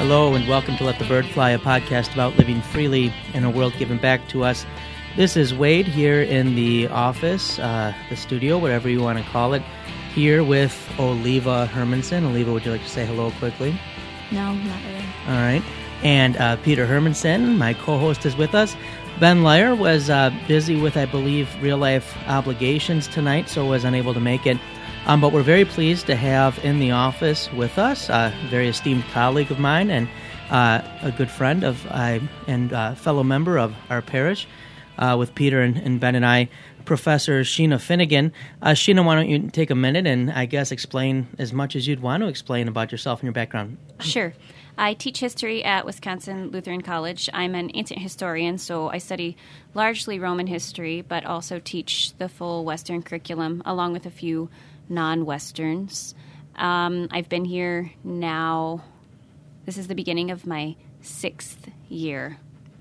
Hello and welcome to Let the Bird Fly, a podcast about living freely in a world given back to us. This is Wade here in the office, the studio, whatever you want to call it, here with Oliva Hermanson. Oliva, would you like to say hello quickly? No, not really. All right. And Peter Hermanson, my co-host, is with us. Ben Lyer was busy with, I believe, real-life obligations tonight, so was unable to make it. But we're very pleased to have in the office with us a very esteemed colleague of mine and a good friend of and fellow member of our parish with Peter and Ben and I, Professor Sheena Finnegan. Sheena, why don't you take a minute and, I guess, explain as much as you'd want to explain about yourself and your background. Sure. I teach history at Wisconsin Lutheran College. I'm an ancient historian, so I study largely Roman history, but also teach the full Western curriculum along with a few non-Westerns. I've been here now, this is the beginning of my 6th year.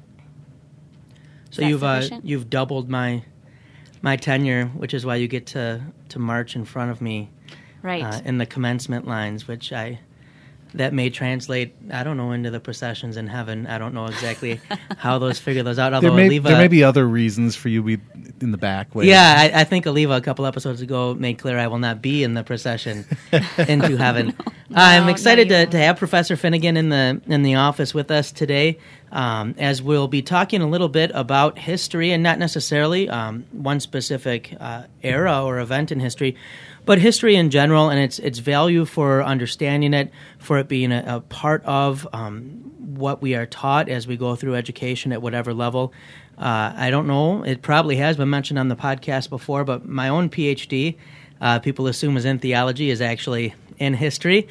So you've doubled my tenure, which is why you get to march in front of me, right, in the commencement lines, which that may translate, I don't know, into the processions in heaven. I don't know exactly how those figure those out. Although there may be other reasons for you in the back. Wait. Yeah, I think Oliva a couple episodes ago made clear I will not be in the procession into heaven. I'm excited to have Professor Finnegan in the office with us today, as we'll be talking a little bit about history, and not necessarily one specific era or event in history, but history in general and its value for understanding it, for it being a part of what we are taught as we go through education at whatever level. I don't know, it probably has been mentioned on the podcast before, but my own PhD, people assume is in theology, is actually in history.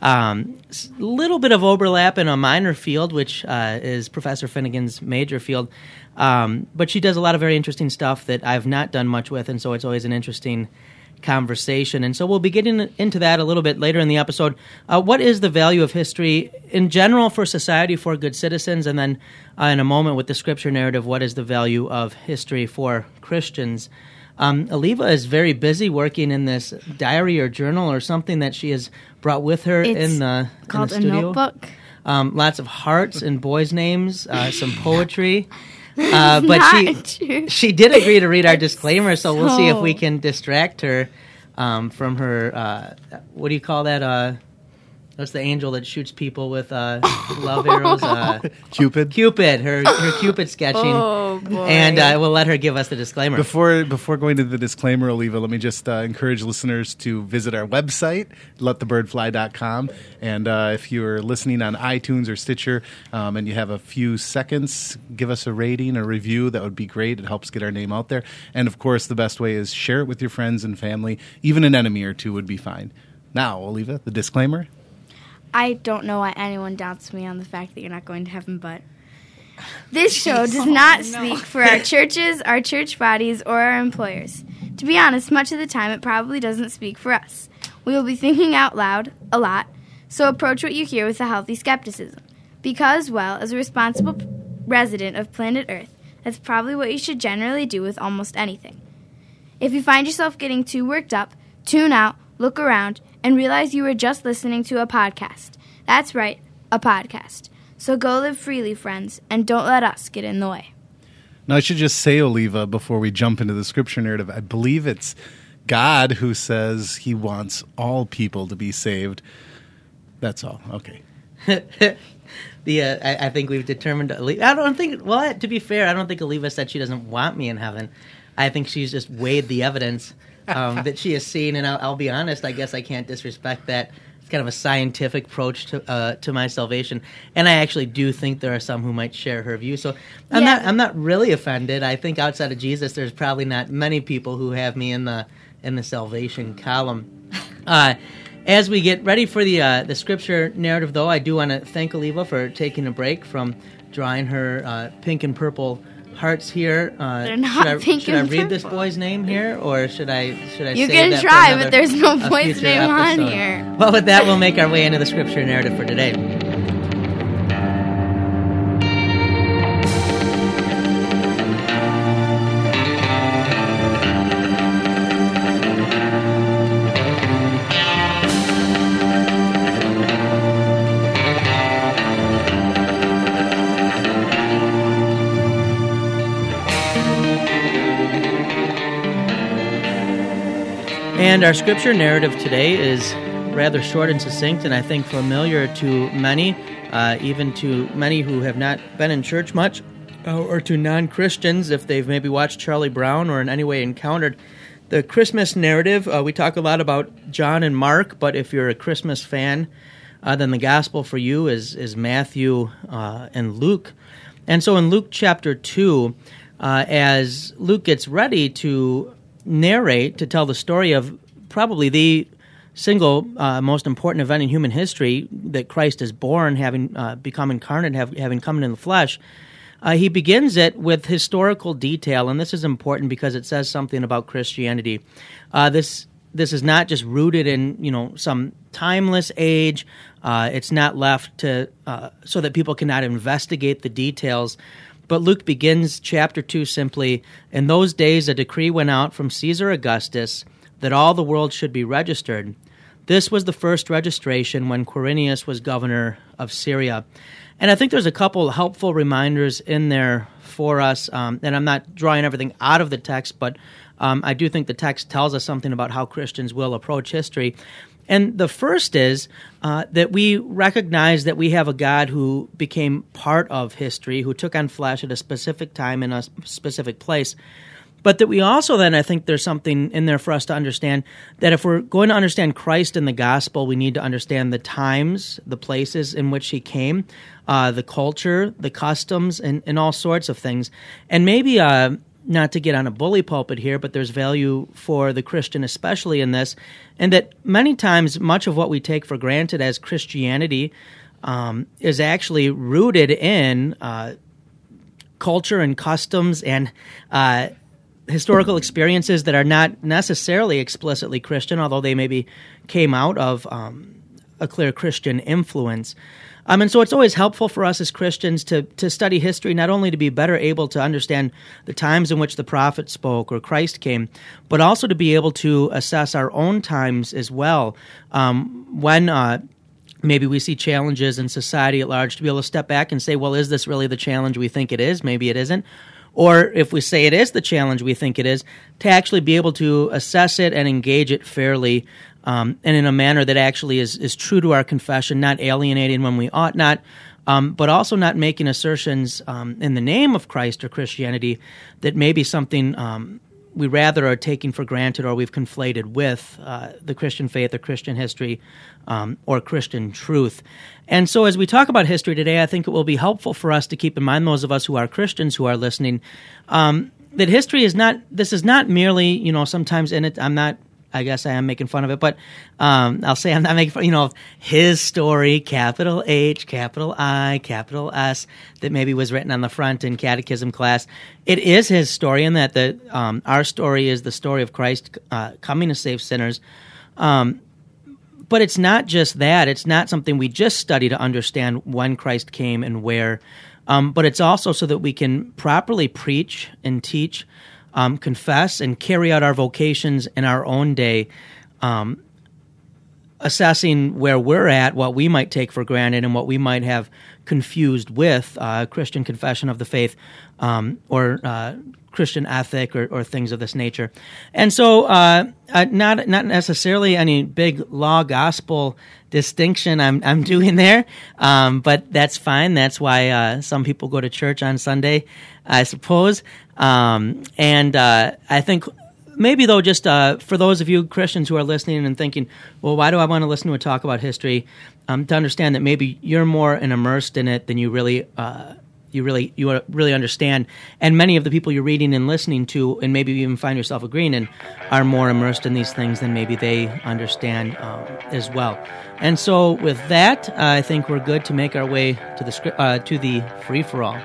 Little bit of overlap in a minor field, which is Professor Finnegan's major field. But she does a lot of very interesting stuff that I've not done much with, and so it's always an interesting conversation. And so we'll be getting into that a little bit later in the episode. What is the value of history in general for society, for good citizens? And then in a moment with the scripture narrative, what is the value of history for Christians? Oliva is very busy working in this diary or journal or something that she has brought with her in the studio. A notebook. Lots of hearts and boys' names, some poetry. But she did agree to read our disclaimer, so we'll see if we can distract her from her, what do you call that? What's the angel that shoots people with love arrows? Cupid. Her Cupid sketching. Oh, boy. And we'll let her give us the disclaimer. Before going to the disclaimer, Oliva, let me just encourage listeners to visit our website, letthebirdfly.com. And if you're listening on iTunes or Stitcher and you have a few seconds, give us a rating, a review. That would be great. It helps get our name out there. And, of course, the best way is share it with your friends and family. Even an enemy or two would be fine. Now, Oliva, the disclaimer. I don't know why anyone doubts me on the fact that you're not going to heaven, but this show does not speak for our churches, our church bodies, or our employers. To be honest, much of the time it probably doesn't speak for us. We will be thinking out loud a lot, so approach what you hear with a healthy skepticism. Because, well, as a responsible resident of planet Earth, that's probably what you should generally do with almost anything. If you find yourself getting too worked up, tune out, look around, and realize you were just listening to a podcast. That's right, a podcast. So go live freely, friends, and don't let us get in the way. Now, I should just say, Oliva, before we jump into the scripture narrative, I believe it's God who says he wants all people to be saved. That's all. Okay. I think we've determined. To be fair, I don't think Oliva said she doesn't want me in heaven. I think she's just weighed the evidence that she has seen, and I'll be honest, I guess I can't disrespect that. It's kind of a scientific approach to my salvation, and I actually do think there are some who might share her view. So I'm not really offended. I think outside of Jesus, there's probably not many people who have me in the salvation column. As we get ready for the scripture narrative, though, I do want to thank Oliva for taking a break from drawing her pink and purple hearts here. They're not pink should I and read purple. this boy's name here, or should I You save can that try, for another, but there's no a boy's future name episode? on here. Well, with that, we'll make our way into the scripture narrative for today. And our scripture narrative today is rather short and succinct, and I think familiar to many, even to many who have not been in church much, or to non-Christians if they've maybe watched Charlie Brown or in any way encountered the Christmas narrative. We talk a lot about John and Mark, but if you're a Christmas fan, then the gospel for you is Matthew and Luke. And so in Luke chapter 2, as Luke gets ready to narrate, to tell the story of probably the single most important event in human history, that Christ is born, having become incarnate, having come in the flesh, he begins it with historical detail, and this is important because it says something about Christianity. This is not just rooted in some timeless age. It's not left to so that people cannot investigate the details. But Luke begins chapter 2 simply, "In those days a decree went out from Caesar Augustus that all the world should be registered. This was the first registration when Quirinius was governor of Syria." And I think there's a couple helpful reminders in there for us, and I'm not drawing everything out of the text, but I do think the text tells us something about how Christians will approach history. And the first is that we recognize that we have a God who became part of history, who took on flesh at a specific time in a specific place. But that we also then, I think there's something in there for us to understand that if we're going to understand Christ in the gospel, we need to understand the times, the places in which he came, the culture, the customs, and all sorts of things. And maybe not to get on a bully pulpit here, but there's value for the Christian especially in this, and that many times much of what we take for granted as Christianity is actually rooted in culture and customs and historical experiences that are not necessarily explicitly Christian, although they maybe came out of a clear Christian influence. And so it's always helpful for us as Christians to study history, not only to be better able to understand the times in which the prophet spoke or Christ came, but also to be able to assess our own times as well. When maybe we see challenges in society at large, to be able to step back and say, well, is this really the challenge we think it is? Maybe it isn't. Or if we say it is the challenge we think it is, to actually be able to assess it and engage it fairly and in a manner that actually is true to our confession, not alienating when we ought not, but also not making assertions in the name of Christ or Christianity that may be something we rather are taking for granted or we've conflated with the Christian faith or Christian history or Christian truth. And so as we talk about history today, I think it will be helpful for us to keep in mind, those of us who are Christians who are listening, that history is not, this is not merely, sometimes in it, I guess I am making fun of it, but I'll say I'm not making fun, of his story, capital H, capital I, capital S, that maybe was written on the front in catechism class. It is his story in that our story is the story of Christ coming to save sinners. But it's not just that. It's not something we just study to understand when Christ came and where, but it's also so that we can properly preach and teach, confess, and carry out our vocations in our own day, assessing where we're at, what we might take for granted, and what we might have confused with Christian confession of the faith or Christian ethic or things of this nature. And so not necessarily any big law gospel distinction I'm doing there, but that's fine. That's why some people go to church on Sunday, I suppose. And I think maybe, though, just for those of you Christians who are listening and thinking, well, why do I want to listen to a talk about history? To understand that maybe you're more immersed in it than you really understand, and many of the people you're reading and listening to, and maybe you even find yourself agreeing in, are more immersed in these things than maybe they understand as well. And so, with that, I think we're good to make our way to the free for all.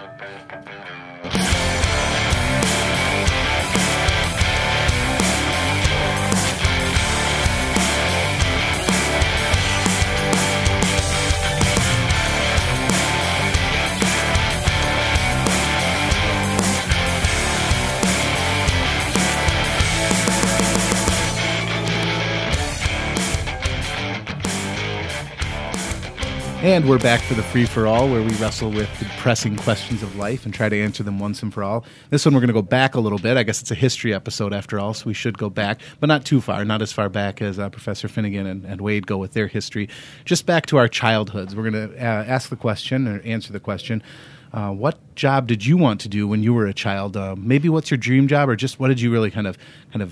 And we're back for the free-for-all, where we wrestle with the pressing questions of life and try to answer them once and for all. This one we're going to go back a little bit. I guess it's a history episode after all, so we should go back, but not too far, not as far back as Professor Finnegan and Wade go with their history. Just back to our childhoods. We're going to ask the question, or answer the question, what job did you want to do when you were a child? Maybe what's your dream job, or just what did you really kind of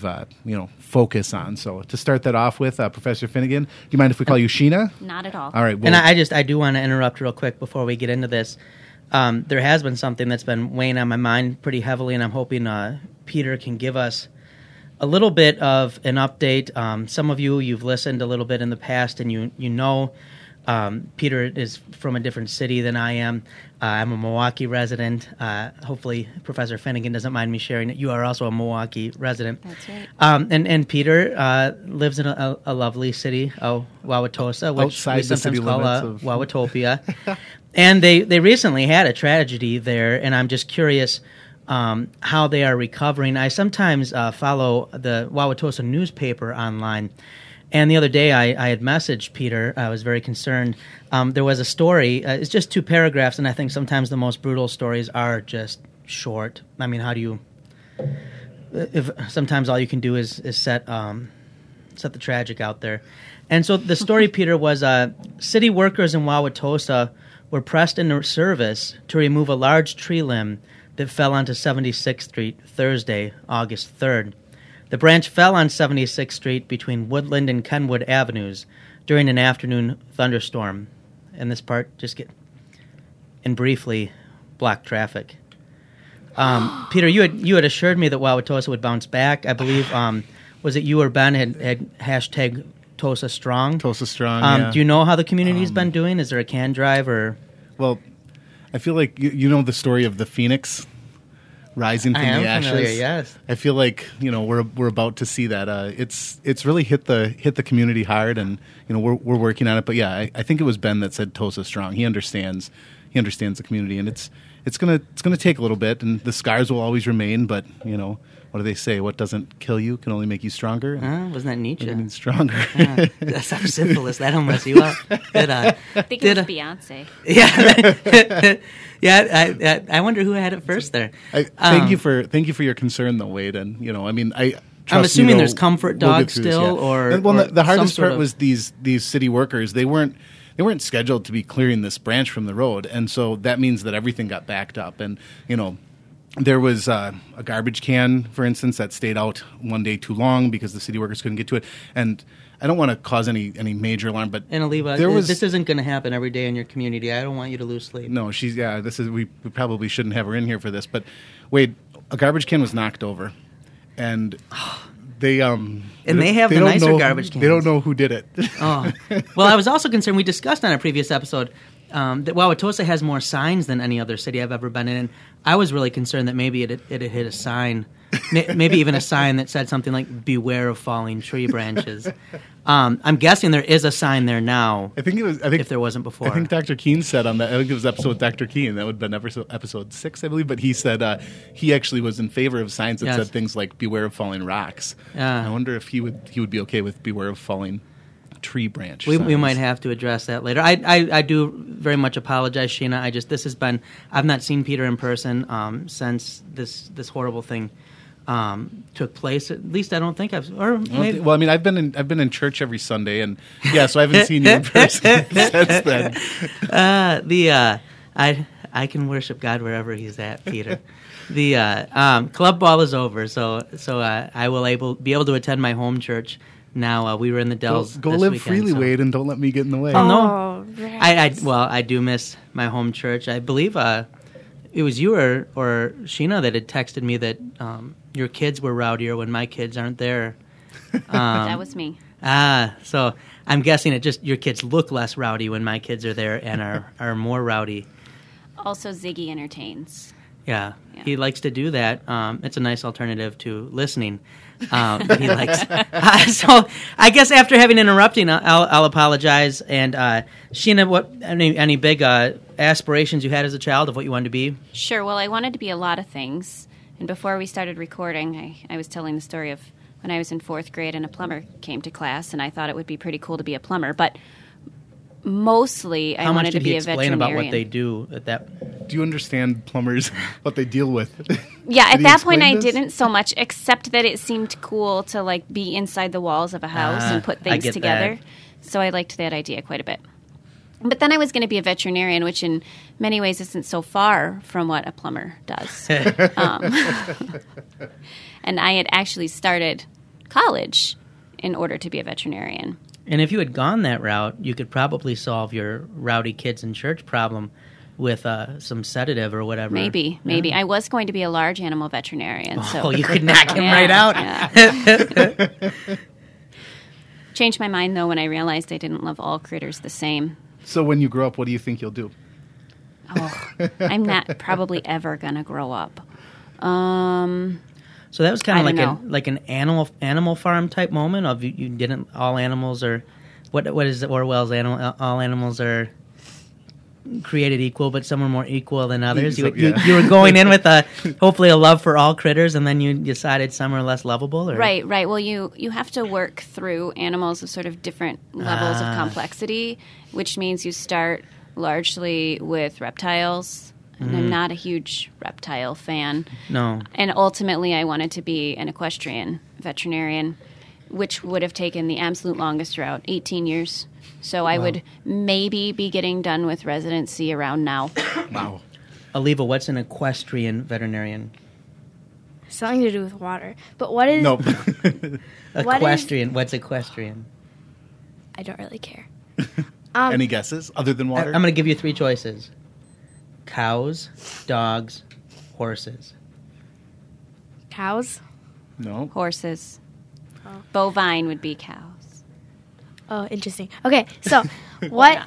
focus on? So to start that off with, Professor Finnegan, do you mind if we call you Sheena? Not at all. All right. Well, And I do want to interrupt real quick before we get into this. There has been something that's been weighing on my mind pretty heavily, and I'm hoping Peter can give us a little bit of an update. Some of you've listened a little bit in the past, and you know Peter is from a different city than I am. I'm a Milwaukee resident. Hopefully, Professor Finnegan doesn't mind me sharing it. You are also a Milwaukee resident. That's right. And Peter lives in a lovely city, Wauwatosa, which Outside we the sometimes city call limits of- Wauwatopia. And they recently had a tragedy there, and I'm just curious how they are recovering. I sometimes follow the Wauwatosa newspaper online. And the other day, I had messaged Peter. I was very concerned. There was a story. It's just 2 paragraphs, and I think sometimes the most brutal stories are just short. I mean, how do you? If sometimes all you can do is set the tragic out there. And so the story, Peter, was city workers in Wauwatosa were pressed into service to remove a large tree limb that fell onto 76th Street Thursday, August 3rd. The branch fell on 76th Street between Woodland and Kenwood Avenues during an afternoon thunderstorm. And this part briefly blocked traffic. Peter, you had assured me that Wauwatosa would bounce back. I believe, was it you or Ben had hashtag Tosa Strong? Tosa Strong, yeah. Do you know how the community's been doing? Is there a can drive or? Well, I feel like you know the story of the Phoenix rising from the ashes. Familiar, yes. I feel like we're about to see that. It's really hit the community hard, and we're working on it. But yeah, I think it was Ben that said Tosa Strong. He understands the community, and it's gonna take a little bit, and the scars will always remain. But what do they say? What doesn't kill you can only make you stronger. Wasn't that Nietzsche? It means stronger. That's our syphilis. That'll mess you up. I think it was Beyonce. Yeah. Yeah, I wonder who had it first there. Thank you for your concern, though, Wade. And I'm assuming there's comfort dogs still, or the hardest part of was these city workers. They weren't scheduled to be clearing this branch from the road, and so that means that everything got backed up. And there was a garbage can, for instance, that stayed out one day too long because the city workers couldn't get to it. And I don't want to cause any major alarm, but and Aliva, this isn't going to happen every day in your community. I don't want you to lose sleep. No, we probably shouldn't have her in here for this, but Wade, a garbage can was knocked over, and they have the nicer garbage cans. They don't know who did it. Oh, well, I was also concerned. We discussed on a previous episode that Wauwatosa has more signs than any other city I've ever been in. I was really concerned that maybe it had hit a sign. Maybe even a sign that said something like "Beware of falling tree branches." I'm guessing there is a sign there now. I think if there wasn't before. I think Dr. Keene said on that. I think it was episode with Dr. Keene. That would have been episode 6, I believe. But he said he actually was in favor of signs that said things like "Beware of falling rocks." I wonder if he would be okay with "Beware of falling tree branch." We might have to address that later. I do very much apologize, Sheena. I've not seen Peter in person since this horrible thing took place. At least I don't think I've. Or maybe. Well, I mean, I've been in church every Sunday, and so I haven't seen you in person since then. I can worship God wherever He's at, Peter. The club ball is over, so I will be able to attend my home church. Now we were in the Dells. Go this live weekend, freely, Wade, and don't let me get in the way. Oh no! Rats. I do miss my home church. I believe it was you or Sheena that had texted me that your kids were rowdier when my kids aren't there. That was me. So I'm guessing your kids look less rowdy when my kids are there and are more rowdy. Also, Ziggy entertains. Yeah, he likes to do that. It's a nice alternative to listening. That he likes. So I guess after having interrupting, I'll apologize. And Sheena, what any big aspirations you had as a child of what you wanted to be? Sure. Well, I wanted to be a lot of things. And before we started recording, I was telling the story of when I was in 4th grade and a plumber came to class, and I thought it would be pretty cool to be a plumber. But mostly I How much wanted did to he be a explain about what they veterinarian. do at that? Do you understand plumbers, what they deal with? Yeah, Did at he that point explain I this? didn't so much, except that it seemed cool to like be inside the walls of a house and put I things get together. that. So I liked that idea quite a bit. But then I was going to be a veterinarian, which in many ways isn't so far from what a plumber does. And I had actually started college in order to be a veterinarian. And if you had gone that route, you could probably solve your rowdy kids in church problem with some sedative or whatever. Maybe. I was going to be a large animal veterinarian. So Oh, you could knock him Yeah, right out. yeah. Changed my mind, though, when I realized I didn't love all critters the same. So when you grow up, what do you think you'll do? Oh, I'm not probably ever going to grow up. So that was kind I of don't like an animal farm type moment of you didn't all animals are what is Orwell's all animals are created equal, but some are more equal than others. So, yeah. You were going in with hopefully a love for all critters, and then you decided some are less lovable. Or? Right. Well, you have to work through animals of sort of different levels of complexity, which means you start largely with reptiles. And I'm not a huge reptile fan. No. And ultimately, I wanted to be an equestrian veterinarian, which would have taken the absolute longest route, 18 years. So I would maybe be getting done with residency around now. Wow. Aliva, what's an equestrian veterinarian? Something to do with water. But what is... Nope. Equestrian. What's equestrian? I don't really care. Any guesses other than water? I'm going to give you three choices. Cows, dogs, horses. Cows? No. Horses. Bovine would be cows. Oh, interesting. Okay, so what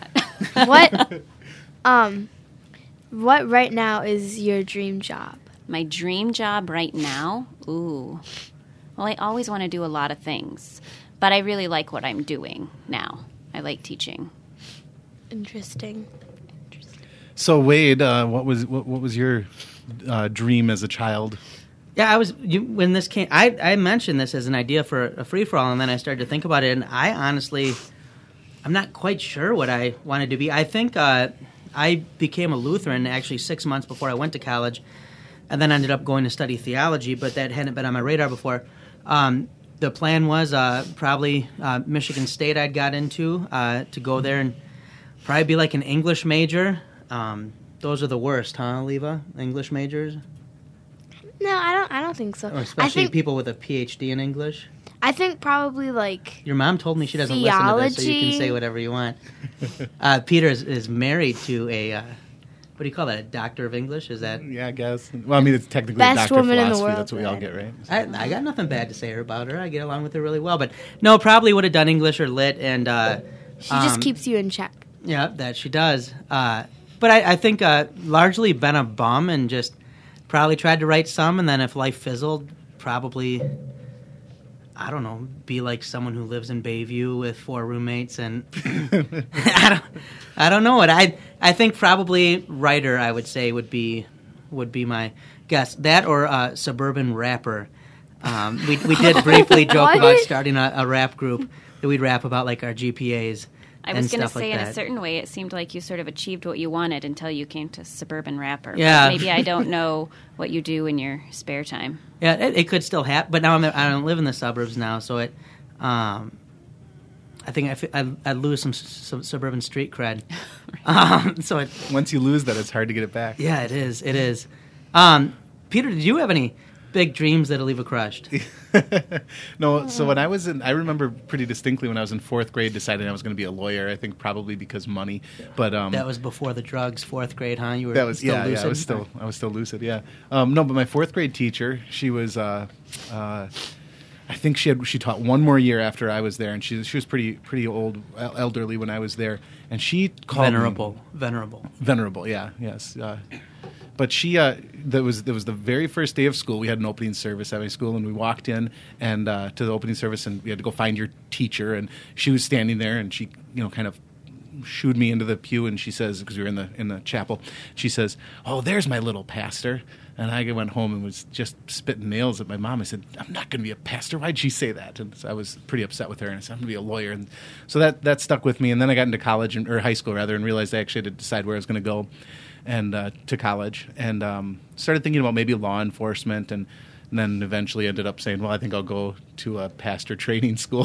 right now is your dream job? My dream job right now? Ooh. Well, I always want to do a lot of things, but I really like what I'm doing now. I like teaching. Interesting. So Wade, what was your dream as a child? Yeah, when this came, I mentioned this as an idea for a free-for-all, and then I started to think about it, and I'm not quite sure what I wanted to be. I think I became a Lutheran actually 6 months before I went to college, and then ended up going to study theology, but that hadn't been on my radar before. The plan was probably Michigan State I'd got into to go there and probably be like an English major. Those are the worst, huh, Aliva? English majors? No, I don't think so. Or especially people with a PhD in English? I think probably like Your mom told me she doesn't listen to this, so you can Theology. say whatever you want. Peter is married to a, what do you call that, a doctor of English? Is that... Yeah, I guess. Well, I mean, it's technically Best a doctor of woman in the philosophy. world, That's what we all right? get, right? I got nothing bad to say about her. I get along with her really well. But no, probably would have done English or lit. And she just keeps you in check. Yeah, that she does. But I think largely been a bum and just probably tried to write some. And then if life fizzled, probably, I don't know, be like someone who lives in Bayview with 4 roommates. And I don't know what. I think probably writer, I would say, would be my guess. That or suburban rapper. We did briefly joke What? about starting a rap group that we'd rap about like our GPAs. I was going to say, in a certain way, it seemed like you sort of achieved what you wanted until you came to suburban rapper. Yeah. But maybe I don't know what you do in your spare time. Yeah, it could still happen, but now I don't live in the suburbs now, so it. I think I'd lose some suburban street cred. So Once you lose that, it's hard to get it back. yeah, it is. It is. Peter, did you have any big dreams that Aliva crushed? No, so when I remember pretty distinctly when I was in 4th grade deciding I was going to be a lawyer. I think probably because money, but That was before the drugs, 4th grade, huh? You were that was still yeah, lucid? yeah. I was still lucid. Yeah. No, but my 4th grade teacher, she was. I think she taught one more year after I was there, and she was pretty old, elderly when I was there, and she called me, Venerable, yeah, yes. But she, there was the very first day of school. We had an opening service at my school, and we walked in and to the opening service, and we had to go find your teacher. And she was standing there, and she, kind of shooed me into the pew, and she says, because we were in the chapel, she says, "Oh, there's my little pastor." And I went home and was just spitting nails at my mom. I said, "I'm not going to be a pastor. Why'd she say that?" And so I was pretty upset with her, and I said, "I'm going to be a lawyer." And so that stuck with me. And then I got into college, or high school rather, and realized I actually had to decide where I was going to go, and to college, and started thinking about maybe law enforcement, and then eventually ended up saying, "Well, I think I'll go to a pastor training school."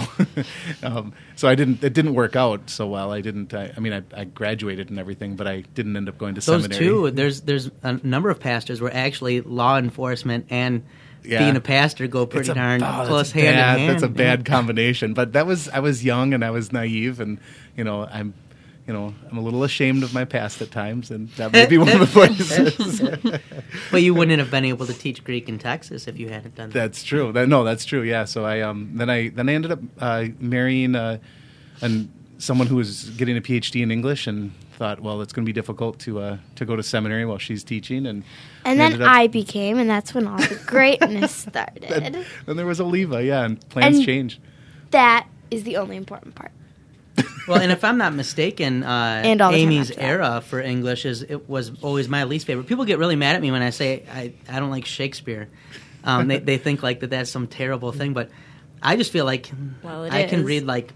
So it didn't work out so well. I graduated and everything, but I didn't end up going to seminary. Those two, there's a number of pastors where actually law enforcement and being a pastor go pretty darn close hand in hand. That's a bad combination. But I was young and I was naive, and I'm a little ashamed of my past at times, and that may be one of the places. But you wouldn't have been able to teach Greek in Texas if you hadn't done that. That's true. That's true. Yeah. So I then I ended up marrying someone who was getting a PhD in English, and thought, well, it's going to be difficult to go to seminary while she's teaching, and then I became, and that's when all the greatness started. Then there was Oliva, and plans changed. That is the only important part. Well, and if I'm not mistaken, and Amy's era for English it was always my least favorite. People get really mad at me when I say I don't like Shakespeare. They think like that's some terrible thing, but I just feel like I can read like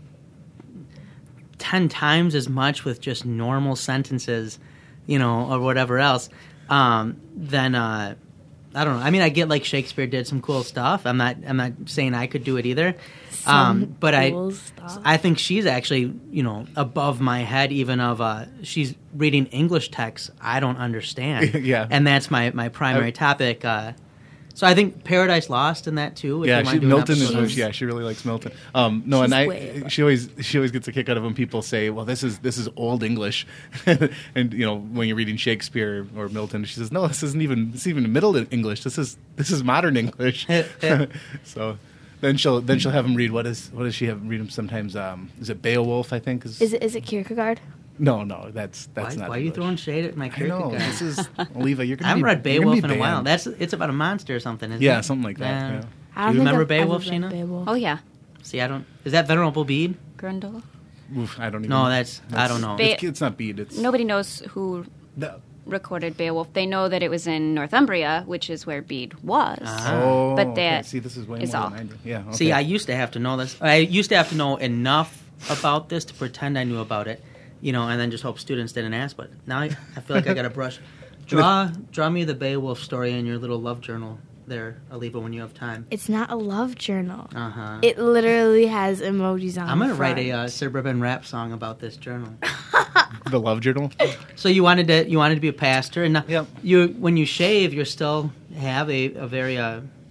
10 times as much with just normal sentences, or whatever else, than I don't know. I mean, I get like Shakespeare did some cool stuff. I'm not saying I could do it either. But I think she's actually, above my head even of she's reading English texts I don't understand. Yeah. And that's my primary topic. So I think Paradise Lost in that too. Milton is she really likes Milton. She always gets a kick out of when people say, "Well, this is old English," and when you're reading Shakespeare or Milton, she says, "No, this isn't even Middle English. This is modern English." So then she'll have him read what does she have him read him sometimes? Is it Beowulf? I think is it Kierkegaard? No, that's not. Why are you throwing shade at my Kierkegaard? I know, this is Oliva. You're gonna. I haven't read Beowulf in a while. It's about a monster or something, isn't it? Something like that. Yeah. Do you remember Beowulf, Sheena? Oh yeah. See, I don't. Is that Venerable Bede? Grundle. Oof, I don't even. No, I don't know. It's not Bede. Nobody knows who recorded Beowulf. They know that it was in Northumbria, which is where Bede was. Oh, but that see, this is way is more all. than I do. Yeah. Okay. See, I used to have to know this. I used to have to know enough about this to pretend I knew about it. And then just hope students didn't ask. But now I feel like I got to brush. Draw me the Beowulf story in your little love journal there, Oliva, when you have time. It's not a love journal. Uh-huh. It literally has emojis on it. I'm going to write a suburban rap song about this journal. The love journal? So you wanted to be a pastor, and yep. When you shave, you still have a very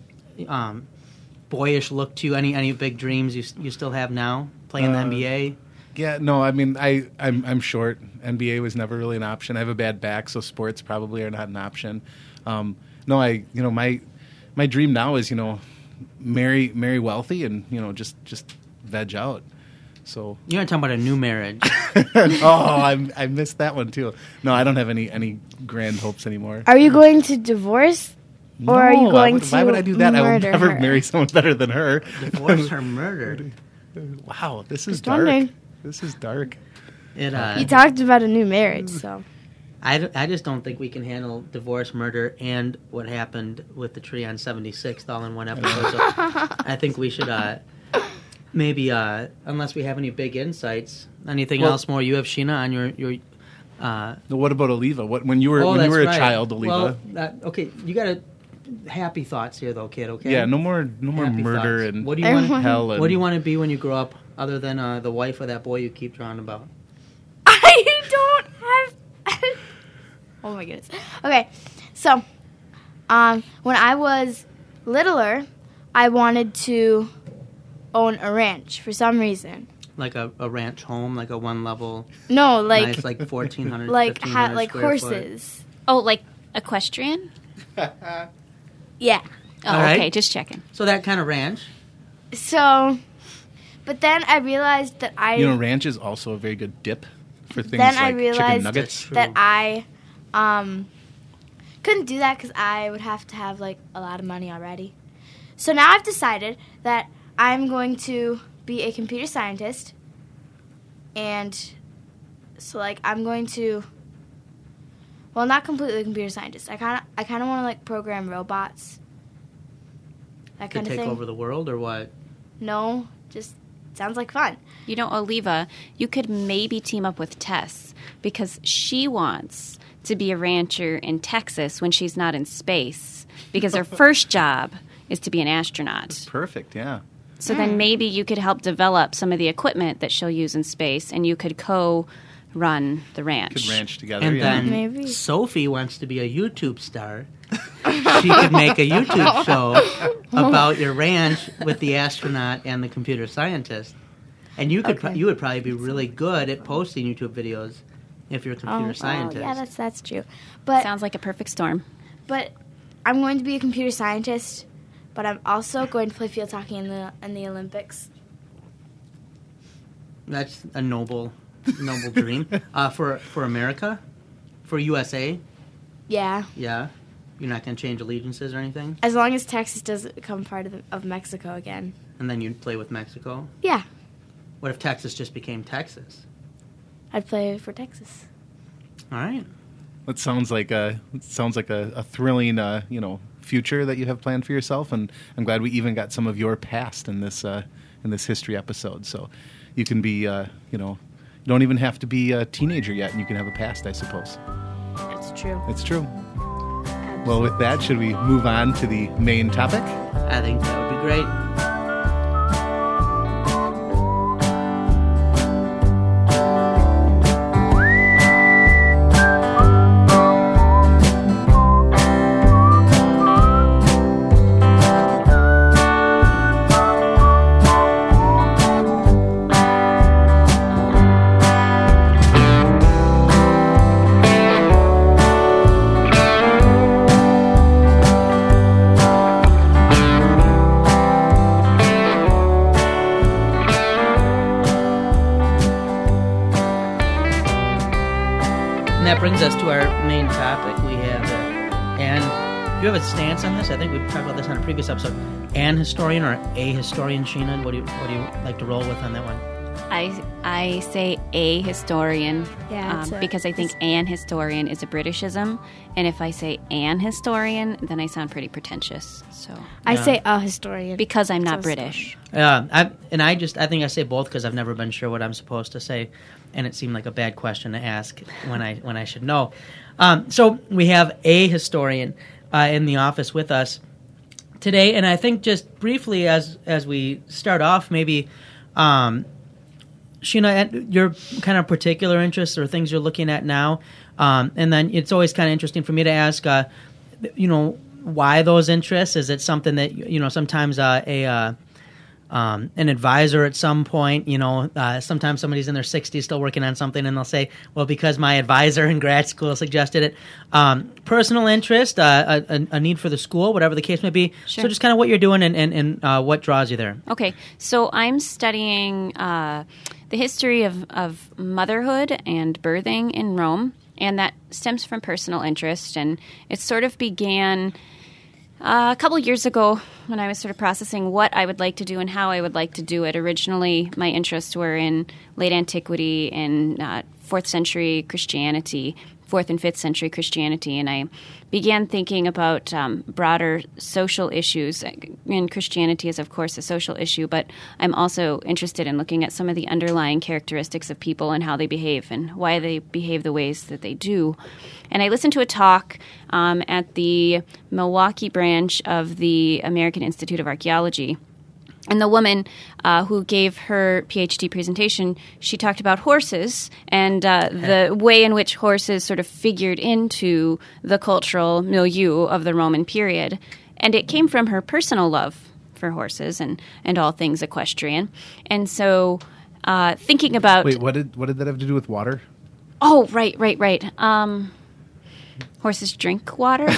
boyish look to you. Any big dreams you still have now? Playing the NBA? Yeah, no, I mean, I'm short. NBA was never really an option. I have a bad back, so sports probably are not an option. My dream now is, marry wealthy and, just veg out. So you're not talking about a new marriage. I missed that one too. No, I don't have any grand hopes anymore. Are you going to divorce? No, or are you going why would I do that? I would never her? Marry someone better than her. Divorce or murder? Wow, this is Just dark. wondering. This is dark. You talked about a new marriage, so. I just don't think we can handle divorce, murder, and what happened with the tree on 76th all in one episode. So I think we should maybe, unless we have any big insights, anything else more you have, Sheena, on your what about Oliva? When you were a child, Oliva? Well, okay, you got to happy thoughts here, though, kid. Okay. Yeah, no more happy murder thoughts. and what do you want? Hell. What do you want to be when you grow up, other than the wife of that boy you keep drawing about? I don't have. Oh my goodness. Okay, so when I was littler, I wanted to own a ranch for some reason. Like a ranch home, like a one level. No, like nice, like 1,400. like 1,500 like square horses. Foot. Oh, like equestrian? Yeah. Oh, All right. okay, just checking. So that kind of ranch. So, but then I realized that ranch is also a very good dip for things then like I realized chicken nuggets. that I couldn't do that because I would have to have like a lot of money already. So now I've decided that I'm going to be a computer scientist and So like I'm going to, well, not completely a computer scientist. I kind of want to like program robots. That To kind of take thing. over the world or what? No, just sounds like fun. You know, Oliva, you could maybe team up with Tess because she wants to be a rancher in Texas when she's not in space because her first job is to be an astronaut. Perfect, yeah. So then maybe you could help develop some of the equipment that she'll use in space and you could co-run the ranch. Could ranch together, And yeah. then Maybe. Sophie wants to be a YouTube star. She could make a YouTube show about your ranch with the astronaut and the computer scientist. And you could you would probably be really good at posting YouTube videos if you're a computer scientist. Yeah, that's true. But Sounds like a perfect storm. But I'm going to be a computer scientist, but I'm also going to play field hockey in the Olympics. That's a noble dream. For America? For USA? Yeah, Yeah. You're not going to change allegiances or anything? as long as Texas doesn't become part of Mexico again. And then you'd play with Mexico? Yeah, What if Texas just became Texas? I'd play for Texas. All right. That sounds like a thrilling future that you have planned for yourself, and I'm glad we even got some of your past in this history episode. So you can be you don't even have to be a teenager yet, and you can have a past, I suppose. That's true. It's true. Well, with that, should we move on to the main topic? I think that would be great. And that brings us to our main topic. We have, Anne, do you have a stance on this? I think we talked about this on a previous episode. An historian or a historian, Sheena? What do you like to roll with on that one? I say a historian Yeah, it's because I think an historian is a Britishism, and if I say an historian, then I sound pretty pretentious. So I Yeah. say a historian. because I'm not So British, I think I say both because I've never been sure what I'm supposed to say, and it seemed like a bad question to ask when I should know. So we have a historian in the office with us today, and I think just briefly as we start off, maybe Sheena, your kind of particular interests or things you're looking at now, and then it's always kind of interesting for me to ask, why those interests? Is it something that sometimes an advisor at some point, sometimes somebody's in their 60s still working on something, and they'll say, well, because my advisor in grad school suggested it. Personal interest, a need for the school, whatever the case may be. Sure. So just kind of what you're doing and what draws you there. Okay, so I'm studying the history of motherhood and birthing in Rome, and that stems from personal interest. And it sort of began a couple years ago when I was sort of processing what I would like to do and how I would like to do it. Originally, my interests were in late antiquity and 4th century Christianity, 4th and 5th century Christianity, and I began thinking about broader social issues. And Christianity is, of course, a social issue, but I'm also interested in looking at some of the underlying characteristics of people and how they behave and why they behave the ways that they do. And I listened to a talk at the Milwaukee branch of the American Institute of Archaeology. And the woman who gave her PhD presentation, she talked about horses and the way in which horses sort of figured into the cultural milieu of the Roman period. And it came from her personal love for horses and all things equestrian. And so thinking about... Wait, what did that have to do with water? Oh, right. Horses drink water?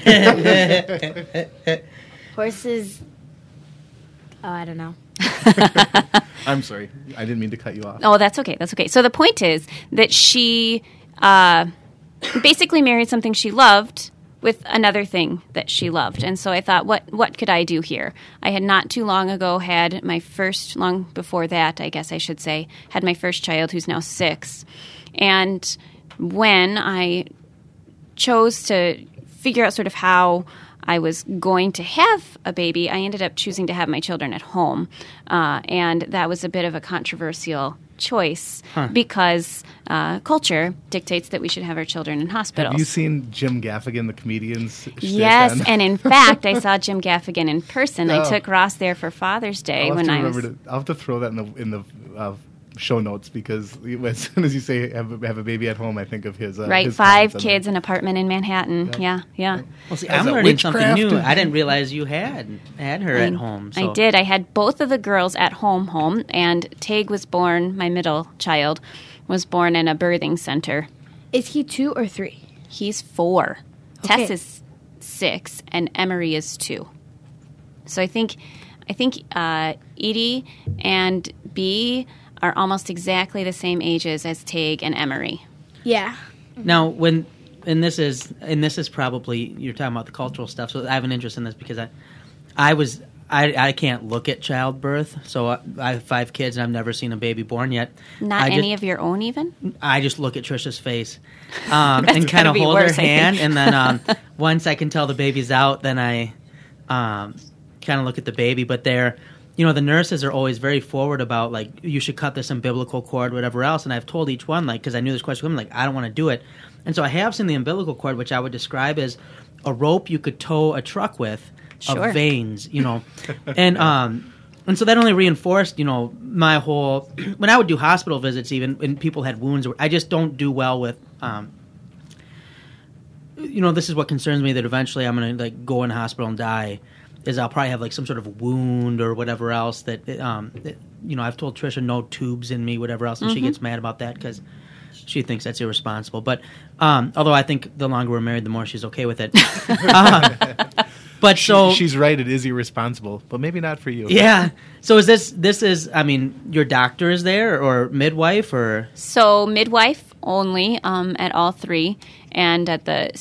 Horses. Oh, I don't know. I'm sorry, I didn't mean to cut you off. Oh, that's okay. So the point is that she basically married something she loved with another thing that she loved. And so I thought, what could I do here? I had not too long ago had my first, long before that, I guess I should say, had my first child who's now 6. And when I chose to figure out sort of how I was going to have a baby, I ended up choosing to have my children at home. And that was a bit of a controversial choice because culture dictates that we should have our children in hospitals. Have you seen Jim Gaffigan, the comedian's shtick Yes, on- and in fact, I saw Jim Gaffigan in person. I took Ross there for Father's Day I'll have to throw that in the show notes, because as soon as you say have a baby at home, I think of his his 5 comments on kids, an apartment in Manhattan. Yeah. Well, see, As I'm a learning something witchcraft. new. I didn't realize you had her at home. So. I did. I had both of the girls at home, and Tig was born, my middle child, was born in a birthing center. Is he 2 or 3? He's 4. Okay. Tess is 6, and Emery is 2. So I think Edie and B are almost exactly the same ages as Tig and Emery. Yeah. Now, and this is probably, you're talking about the cultural stuff. So I have an interest in this because I can't look at childbirth. So I have 5 kids and I've never seen a baby born yet. Not any of your own, even? I just look at Trisha's face and kind of hold worse, her I hand, think. and then once I can tell the baby's out, then I kind of look at the baby. But the nurses are always very forward about, like, you should cut this umbilical cord, whatever else. And I've told each one, like, because I knew this question would come, like, I don't want to do it. And so I have seen the umbilical cord, which I would describe as a rope you could tow a truck with of veins, and so that only reinforced, my whole, when I would do hospital visits, even when people had wounds, I just don't do well with, this is what concerns me, that eventually I'm going to, like, go in the hospital and die, is I'll probably have, like, some sort of wound or whatever else that, I've told Trisha no tubes in me, whatever else, and she gets mad about that because she thinks that's irresponsible. But although I think the longer we're married, the more she's okay with it. But so she's right, it is irresponsible, but maybe not for you. Yeah. So this is, I mean, your doctor is there, or midwife, or? So midwife only at all 3, and at the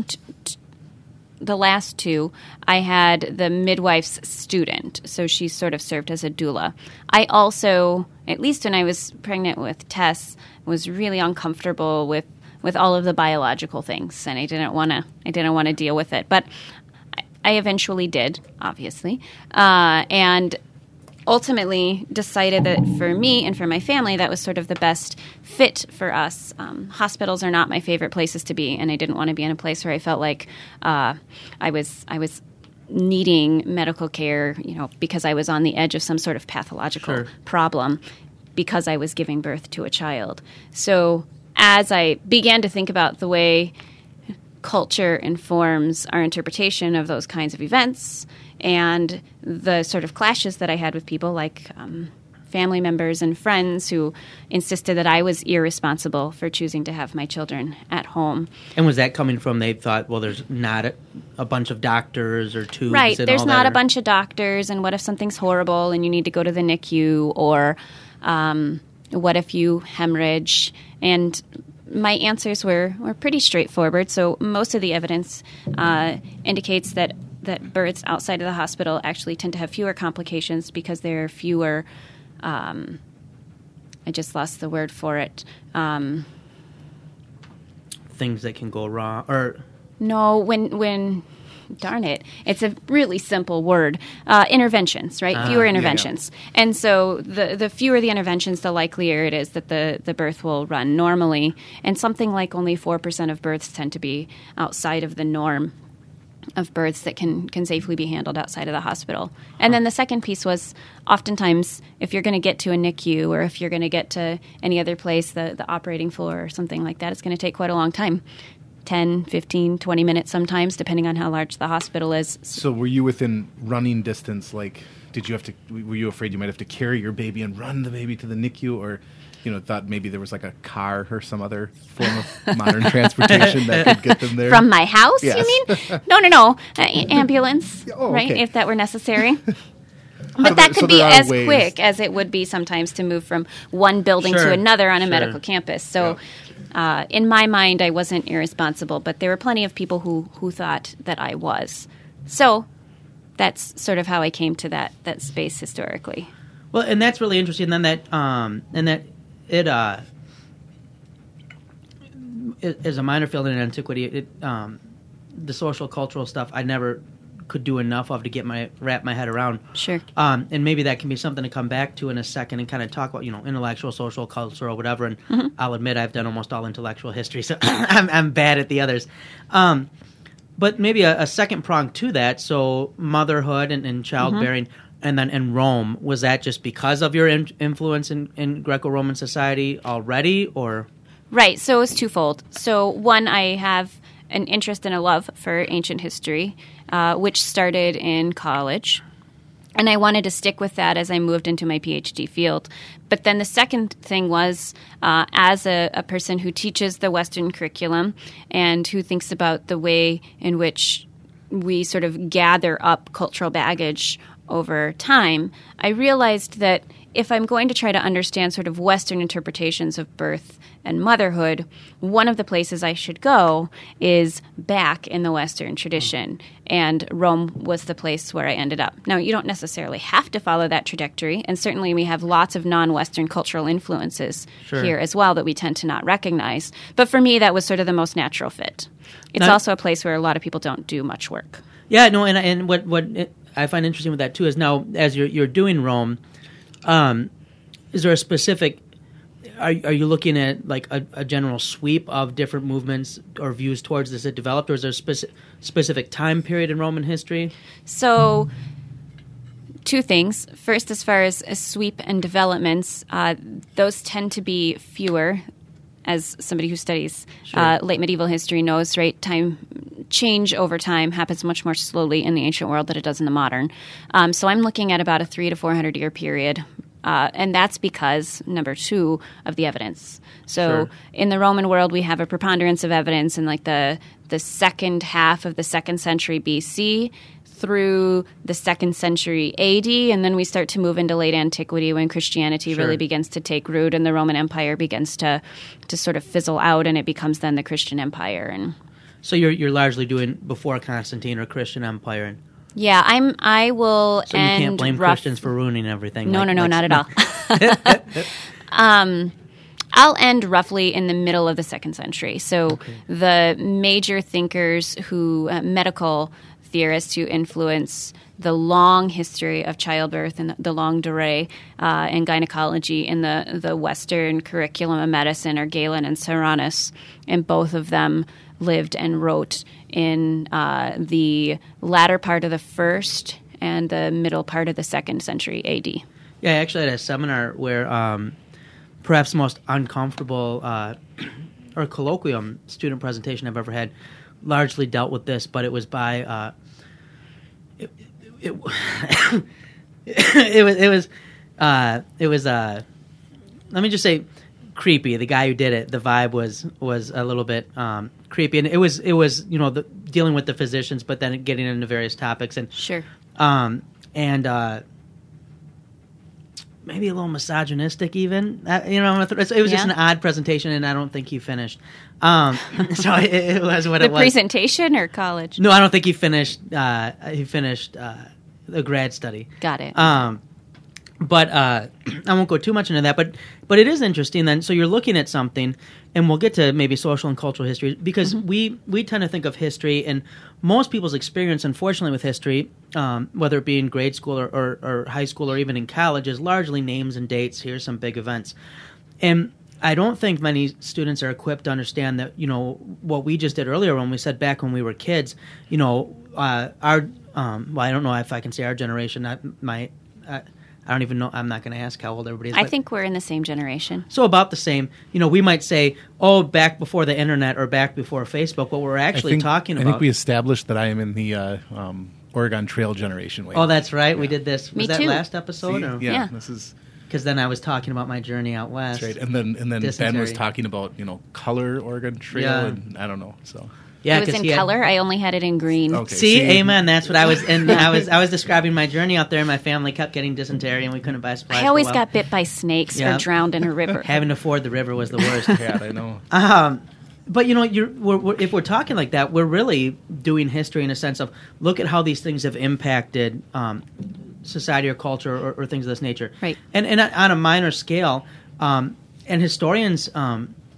last 2, I had the midwife's student, so she sort of served as a doula. I also, at least when I was pregnant with Tess, was really uncomfortable with all of the biological things, and I didn't want to deal with it. But I eventually did, obviously, and ultimately decided that for me and for my family, that was sort of the best fit for us. Hospitals are not my favorite places to be, and I didn't want to be in a place where I felt like I was needing medical care, because I was on the edge of some sort of pathological problem because I was giving birth to a child. So as I began to think about the way culture informs our interpretation of those kinds of events, and the sort of clashes that I had with people like family members and friends who insisted that I was irresponsible for choosing to have my children at home. And was that coming from, they thought, well, there's not a bunch of doctors or tubes? Right, and there's all not that, a bunch of doctors, and what if something's horrible and you need to go to the NICU, or what if you hemorrhage? And my answers were pretty straightforward. So most of the evidence indicates that births outside of the hospital actually tend to have fewer complications because there are fewer, I just lost the word for it. Things that can go wrong, or... No, when darn it, it's a really simple word. Interventions, right? Fewer interventions. Yeah. And so the fewer the interventions, the likelier it is that the birth will run normally. And something like only 4% of births tend to be outside of the norm of births that can safely be handled outside of the hospital. And then the second piece was, oftentimes, if you're going to get to a NICU, or if you're going to get to any other place, the operating floor or something like that, it's going to take quite a long time. 10, 15, 20 minutes sometimes, depending on how large the hospital is. So were you within running distance? Like, were you afraid you might have to carry your baby and run the baby to the NICU, or, thought maybe there was like a car or some other form of modern transportation that could get them there? From my house, yes. You mean? No. Ambulance, right, okay. if that were necessary. But that could be as quick as it would be sometimes to move from one building to another on a medical campus. So in my mind, I wasn't irresponsible, but there were plenty of people who thought that I was. So that's sort of how I came to that space historically. Well, and that's really interesting. And then as a minor field in antiquity, the social cultural stuff I never could do enough of to wrap my head around. Sure. And maybe that can be something to come back to in a second and kind of talk about, intellectual, social, cultural, whatever. And I'll admit I've done almost all intellectual history, so I'm bad at the others. But maybe a second prong to that, so motherhood and childbearing, and then in Rome, was that just because of your influence in Greco-Roman society already, or? Right, so it was twofold. So one, I have an interest and a love for ancient history, which started in college. And I wanted to stick with that as I moved into my PhD field. But then the second thing was, as a person who teaches the Western curriculum and who thinks about the way in which we sort of gather up cultural baggage over time, I realized that if I'm going to try to understand sort of Western interpretations of birth and motherhood, one of the places I should go is back in the Western tradition. And Rome was the place where I ended up. Now, you don't necessarily have to follow that trajectory, and certainly we have lots of non-Western cultural influences here as well that we tend to not recognize. But for me, that was sort of the most natural fit. It's also a place where a lot of people don't do much work. Yeah, no, and what I find interesting with that too is now as you're doing Rome, is there a specific? Are you looking at like a general sweep of different movements or views towards this that developed, or is there a specific time period in Roman history? So, two things. First, as far as sweep and developments, those tend to be fewer. As somebody who studies late medieval history knows, right? Change over time happens much more slowly in the ancient world than it does in the modern. So I'm looking at about a 300 to 400 year period. And that's because, number two, of the evidence. So in the Roman world, we have a preponderance of evidence in like the second half of the 2nd century BC through the 2nd century AD, and then we start to move into late antiquity when Christianity really begins to take root and the Roman Empire begins to sort of fizzle out, and it becomes then the Christian Empire. And so you're largely doing before Constantine or Christian Empire. Yeah, I will. So you can't blame Christians for ruining everything. No, not at all. I'll end roughly in the middle of the 2nd century. So the major thinkers medical theorists who influence the long history of childbirth and the longue durée and gynecology in the Western curriculum of medicine are Galen and Soranus, and both of them lived and wrote in the latter part of the 1st and the middle part of the 2nd century AD. Yeah, I actually had a seminar where perhaps the most uncomfortable or colloquium student presentation I've ever had largely dealt with this, but it was by it was let me just say creepy. The guy who did it, the vibe was a little bit creepy, and it was dealing with the physicians, but then getting into various topics and maybe a little misogynistic even. It was just an odd presentation, and I don't think he finished. So it was what it was. The presentation or college? No, I don't think he finished. He finished a grad study. Got it. But I won't go too much into that. But it is interesting then. So you're looking at something, and we'll get to maybe social and cultural history, because we tend to think of history, and most people's experience, unfortunately, with history, whether it be in grade school or high school or even in college, is largely names and dates. Here's some big events. And I don't think many students are equipped to understand that, what we just did earlier when we said back when we were kids, our I don't know if I can say our generation, I don't even know. I'm not going to ask how old everybody is. I think we're in the same generation. So about the same. We might say, back before the internet or back before Facebook. What we're actually talking about. I think we established that I am in the Oregon Trail generation. Oh, that's right. Yeah. We did this. Me was too. That last episode? Yeah. This is because then I was talking about my journey out west. That's right. And then Ben was talking about color Oregon Trail, and I don't know. So. Yeah, it was in color. I only had it in green. Okay, see, amen. That's what I was. And I was describing my journey out there. And my family kept getting dysentery, and we couldn't buy supplies. I always got bit by snakes or drowned in a river. Having to ford the river was the worst. Yeah, I know. But if we're talking like that, we're really doing history in a sense of look at how these things have impacted society or culture or things of this nature. Right. And on a minor scale, and historians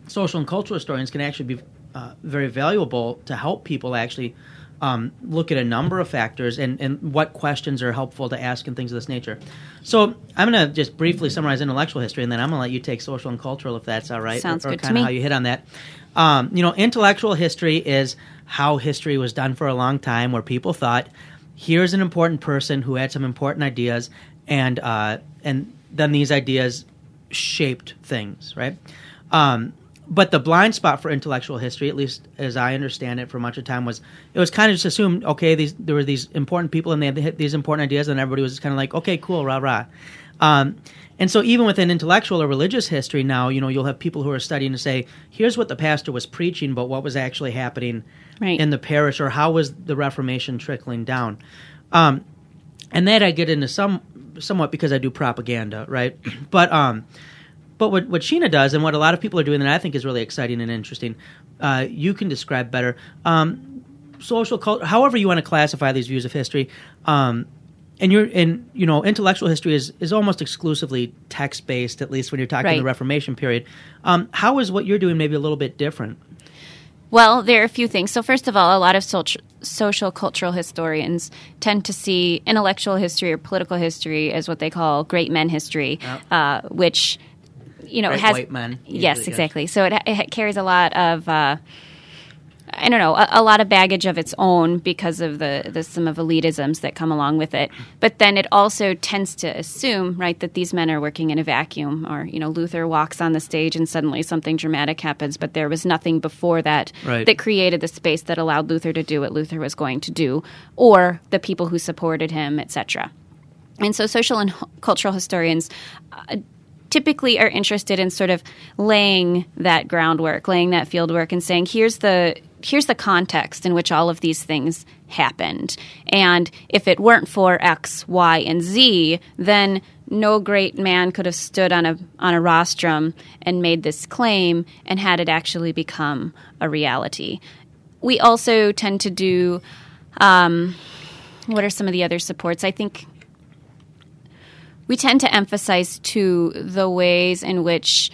social and cultural historians can actually be very valuable to help people actually look at a number of factors and what questions are helpful to ask and things of this nature. So I'm going to just briefly summarize intellectual history, and then I'm going to let you take social and cultural if that's all right. Sounds or good to kind me. of how you hit on that. Intellectual history is how history was done for a long time, where people thought, here's an important person who had some important ideas, and then these ideas shaped things, right? But the blind spot for intellectual history, at least as I understand it for much of the time, was it was kind of just assumed, okay, there were these important people and they had these important ideas, and everybody was just kind of like, okay, cool, rah, rah. And so even within intellectual or religious history now, you'll have people who are studying to say, here's what the pastor was preaching, but what was actually happening in the parish, or how was the Reformation trickling down? And that I get into somewhat because I do propaganda, right? But what Sheena does, and what a lot of people are doing that I think is really exciting and interesting, you can describe better. Social culture, however you want to classify these views of history, intellectual history is almost exclusively text-based, at least when you're talking the Reformation period. How is what you're doing maybe a little bit different? Well, there are a few things. So first of all, a lot of social cultural historians tend to see intellectual history or political history as what they call great men history, which has white men. Yes, exactly. So it carries a lot of a lot of baggage of its own because of the some of elitisms that come along with it. But then it also tends to assume, right, that these men are working in a vacuum, or Luther walks on the stage and suddenly something dramatic happens, but there was nothing before that that created the space that allowed Luther to do what Luther was going to do, or the people who supported him, etc. And so social and cultural historians typically are interested in sort of laying that groundwork, laying that field work, and saying, here's the context in which all of these things happened. And if it weren't for X, Y, and Z, then no great man could have stood on a rostrum and made this claim and had it actually become a reality. We also tend to do what are some of the other supports? I think we tend to emphasize, too, the ways in which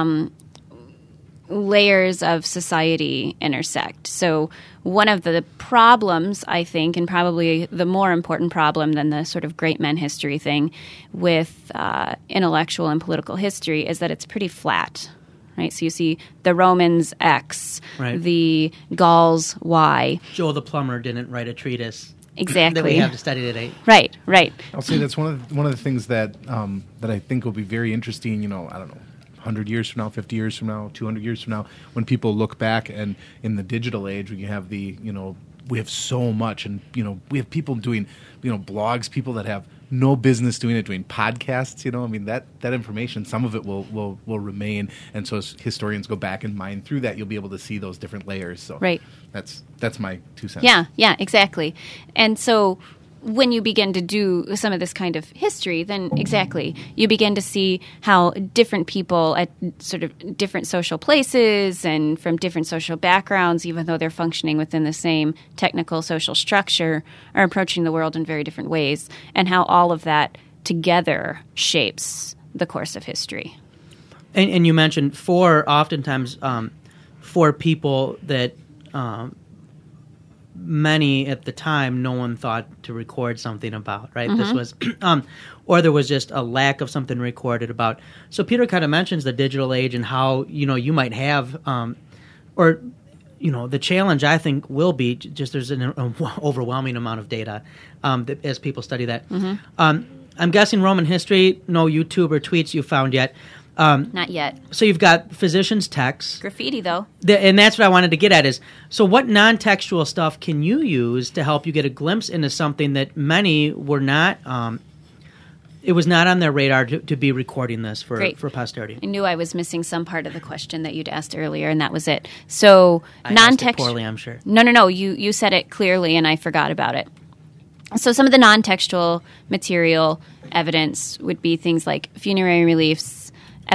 layers of society intersect. So one of the problems, I think, and probably the more important problem than the sort of great men history thing with intellectual and political history is that it's pretty flat, right? So you see the Romans X, the Gauls Y. Joe the plumber didn't write a treatise. Exactly. That we have to study today. Right. I'll say that's one of the things that I think will be very interesting. I don't know, 100 years from now, 50 years from now, 200 years from now, when people look back, and in the digital age, when you have we have so much, and we have people doing blogs, people that have no business doing it, doing podcasts. I mean, that information, some of it will remain, and so as historians go back and mine through that, you'll be able to see those different layers. So that's my 2 cents. Yeah, exactly. And so when you begin to do some of this kind of history, then exactly, you begin to see how different people at sort of different social places and from different social backgrounds, even though they're functioning within the same technical social structure, are approaching the world in very different ways, and how all of that together shapes the course of history. And you mentioned oftentimes for people that many at the time no one thought to record something about, right? This was, or there was just a lack of something recorded about. So Peter kind of mentions the digital age and how, you might have, the challenge I think will be just there's an overwhelming amount of data as people study that. I'm guessing Roman history, no YouTube or tweets you found yet. Not yet. So you've got physicians' texts. Graffiti, though. And that's what I wanted to get at is, so what non-textual stuff can you use to help you get a glimpse into something that many were not, it was not on their radar to be recording this for posterity? I knew I was missing some part of the question that you'd asked earlier, and that was it. So non-textual. Poorly, I'm sure. No. You said it clearly, and I forgot about it. So some of the non-textual material evidence would be things like funerary reliefs,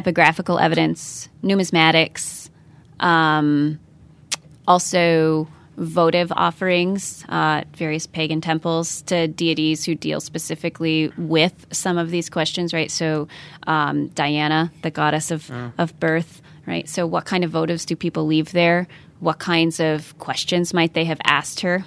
epigraphical evidence, numismatics, also votive offerings at various pagan temples to deities who deal specifically with some of these questions, right? So Diana, the goddess of birth, right? So what kind of votives do people leave there? What kinds of questions might they have asked her?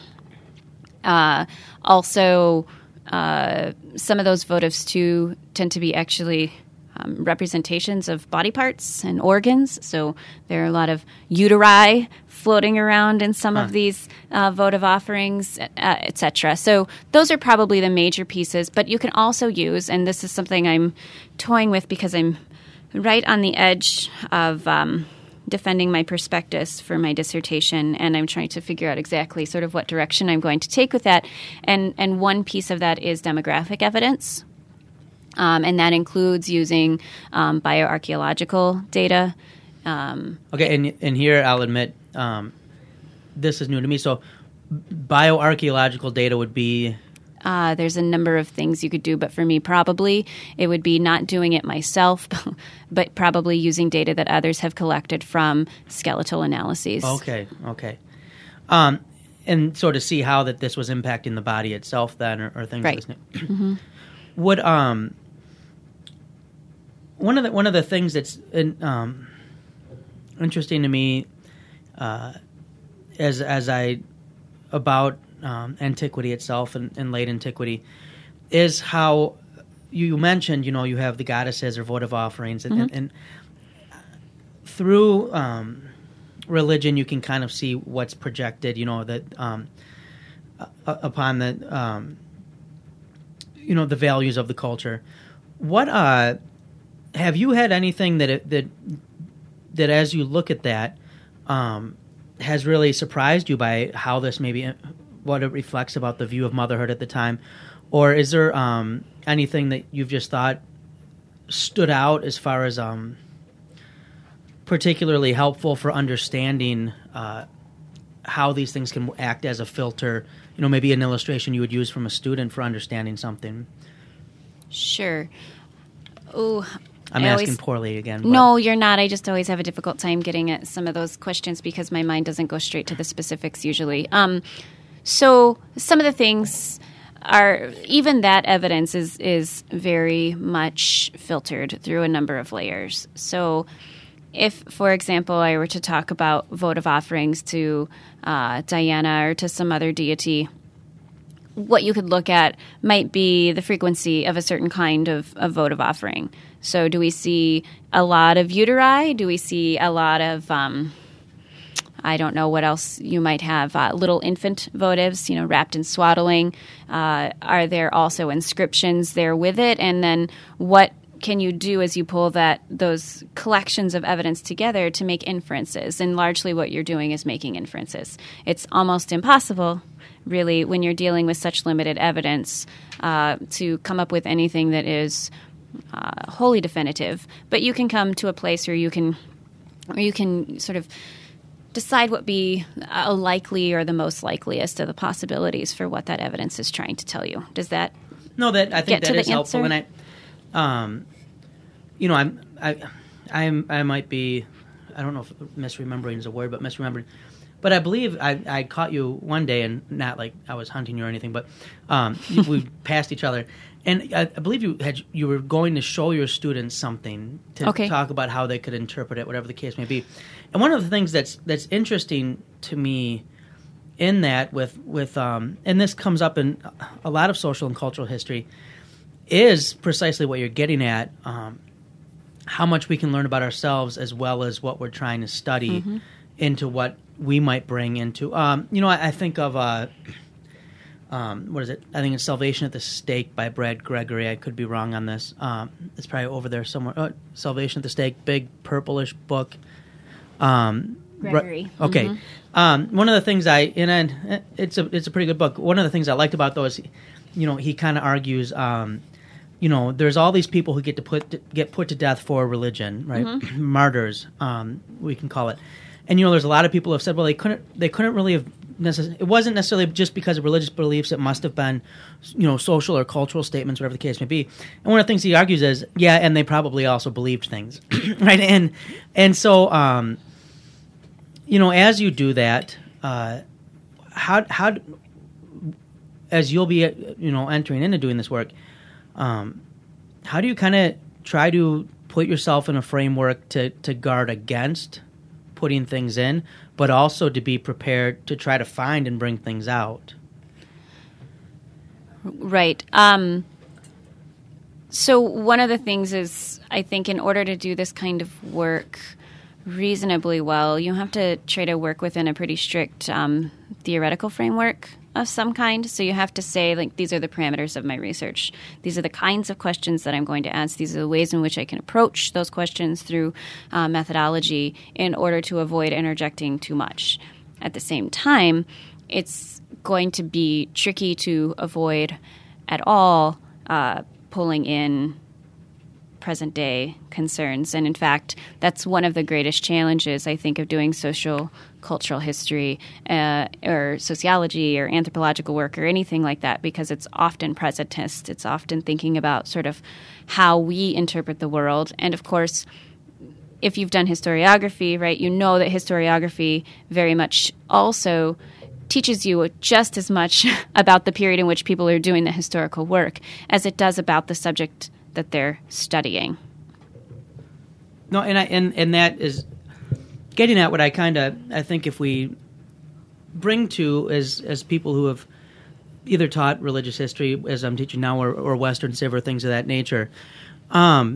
Also, some of those votives, too, tend to be actually representations of body parts and organs. So there are a lot of uteri floating around in some of these votive offerings, etc. So those are probably the major pieces. But you can also use, and this is something I'm toying with because I'm right on the edge of defending my prospectus for my dissertation, and I'm trying to figure out exactly sort of what direction I'm going to take with that. And one piece of that is demographic evidence. And that includes using bioarchaeological data. Okay, and here I'll admit this is new to me. So bioarchaeological data would be... There's a number of things you could do, but for me, probably it would be not doing it myself, but probably using data that others have collected from skeletal analyses. Okay. And so to see how that this was impacting the body itself then, or things right. like this. Mm-hmm. Would one of the things that's interesting to me as I about antiquity itself and late antiquity is how you mentioned, you have the goddesses or votive offerings, and through religion you can kind of see what's projected, that upon the the values of the culture. What have you had anything that as you look at that has really surprised you by how this maybe what it reflects about the view of motherhood at the time, or is there anything that you've just thought stood out as far as particularly helpful for understanding how these things can act as a filter? Maybe an illustration you would use from a student for understanding something. Sure. Oh, I'm asking poorly again. But. No, you're not. I just always have a difficult time getting at some of those questions because my mind doesn't go straight to the specifics usually. So some of the things are, even that evidence is very much filtered through a number of layers. So if, for example, I were to talk about votive offerings to Diana or to some other deity, what you could look at might be the frequency of a certain kind of votive offering. So do we see a lot of uteri? Do we see a lot of, I don't know what else you might have, little infant votives, wrapped in swaddling? Are there also inscriptions there with it? And then what can you do as you pull those collections of evidence together to make inferences? And largely what you're doing is making inferences. It's almost impossible, really, when you're dealing with such limited evidence, to come up with anything that is wholly definitive. But you can come to a place where you can sort of decide what be a likely or the most likeliest of the possibilities for what that evidence is trying to tell you. Does that I think get that to the is helpful. answer? And I might be, I don't know if misremembering is a word, but misremembering. But I believe I caught you one day, and not like I was hunting you or anything, but we passed each other. And I believe you were going to show your students something to talk about how they could interpret it, whatever the case may be. And one of the things that's interesting to me in that with and this comes up in a lot of social and cultural history, is precisely what you're getting at, how much we can learn about ourselves as well as what we're trying to study into what we might bring into. I think of, what is it? I think it's Salvation at the Stake by Brad Gregory. I could be wrong on this. It's probably over there somewhere. Salvation at the Stake, big purplish book. Gregory. Okay. One of the things it's a pretty good book. One of the things I liked about though is, he kind of argues, there's all these people who get put to death for religion, right? Martyrs, we can call it. And there's a lot of people who have said, well, they couldn't really have it wasn't necessarily just because of religious beliefs. It must have been, social or cultural statements, whatever the case may be. And one of the things he argues is, and they probably also believed things, right? And so, as you do that, how as you'll be entering into doing this work, how do you kind of try to put yourself in a framework to guard against putting things in, but also to be prepared to try to find and bring things out? Right. So one of the things is, I think, in order to do this kind of work reasonably well, you have to try to work within a pretty strict theoretical framework of some kind. So you have to say, like, these are the parameters of my research. These are the kinds of questions that I'm going to ask. These are the ways in which I can approach those questions through methodology in order to avoid interjecting too much. At the same time, it's going to be tricky to avoid at all pulling in present-day concerns. And in fact, that's one of the greatest challenges, I think, of doing social cultural history or sociology or anthropological work or anything like that, because it's often presentist. It's often thinking about sort of how we interpret the world. And of course, if you've done historiography, right, you know that historiography very much also teaches you just as much about the period in which people are doing the historical work as it does about the subject that they're studying. No, and that is getting at what I think if we bring to as people who have either taught religious history, as I'm teaching now, or Western Civ or things of that nature, I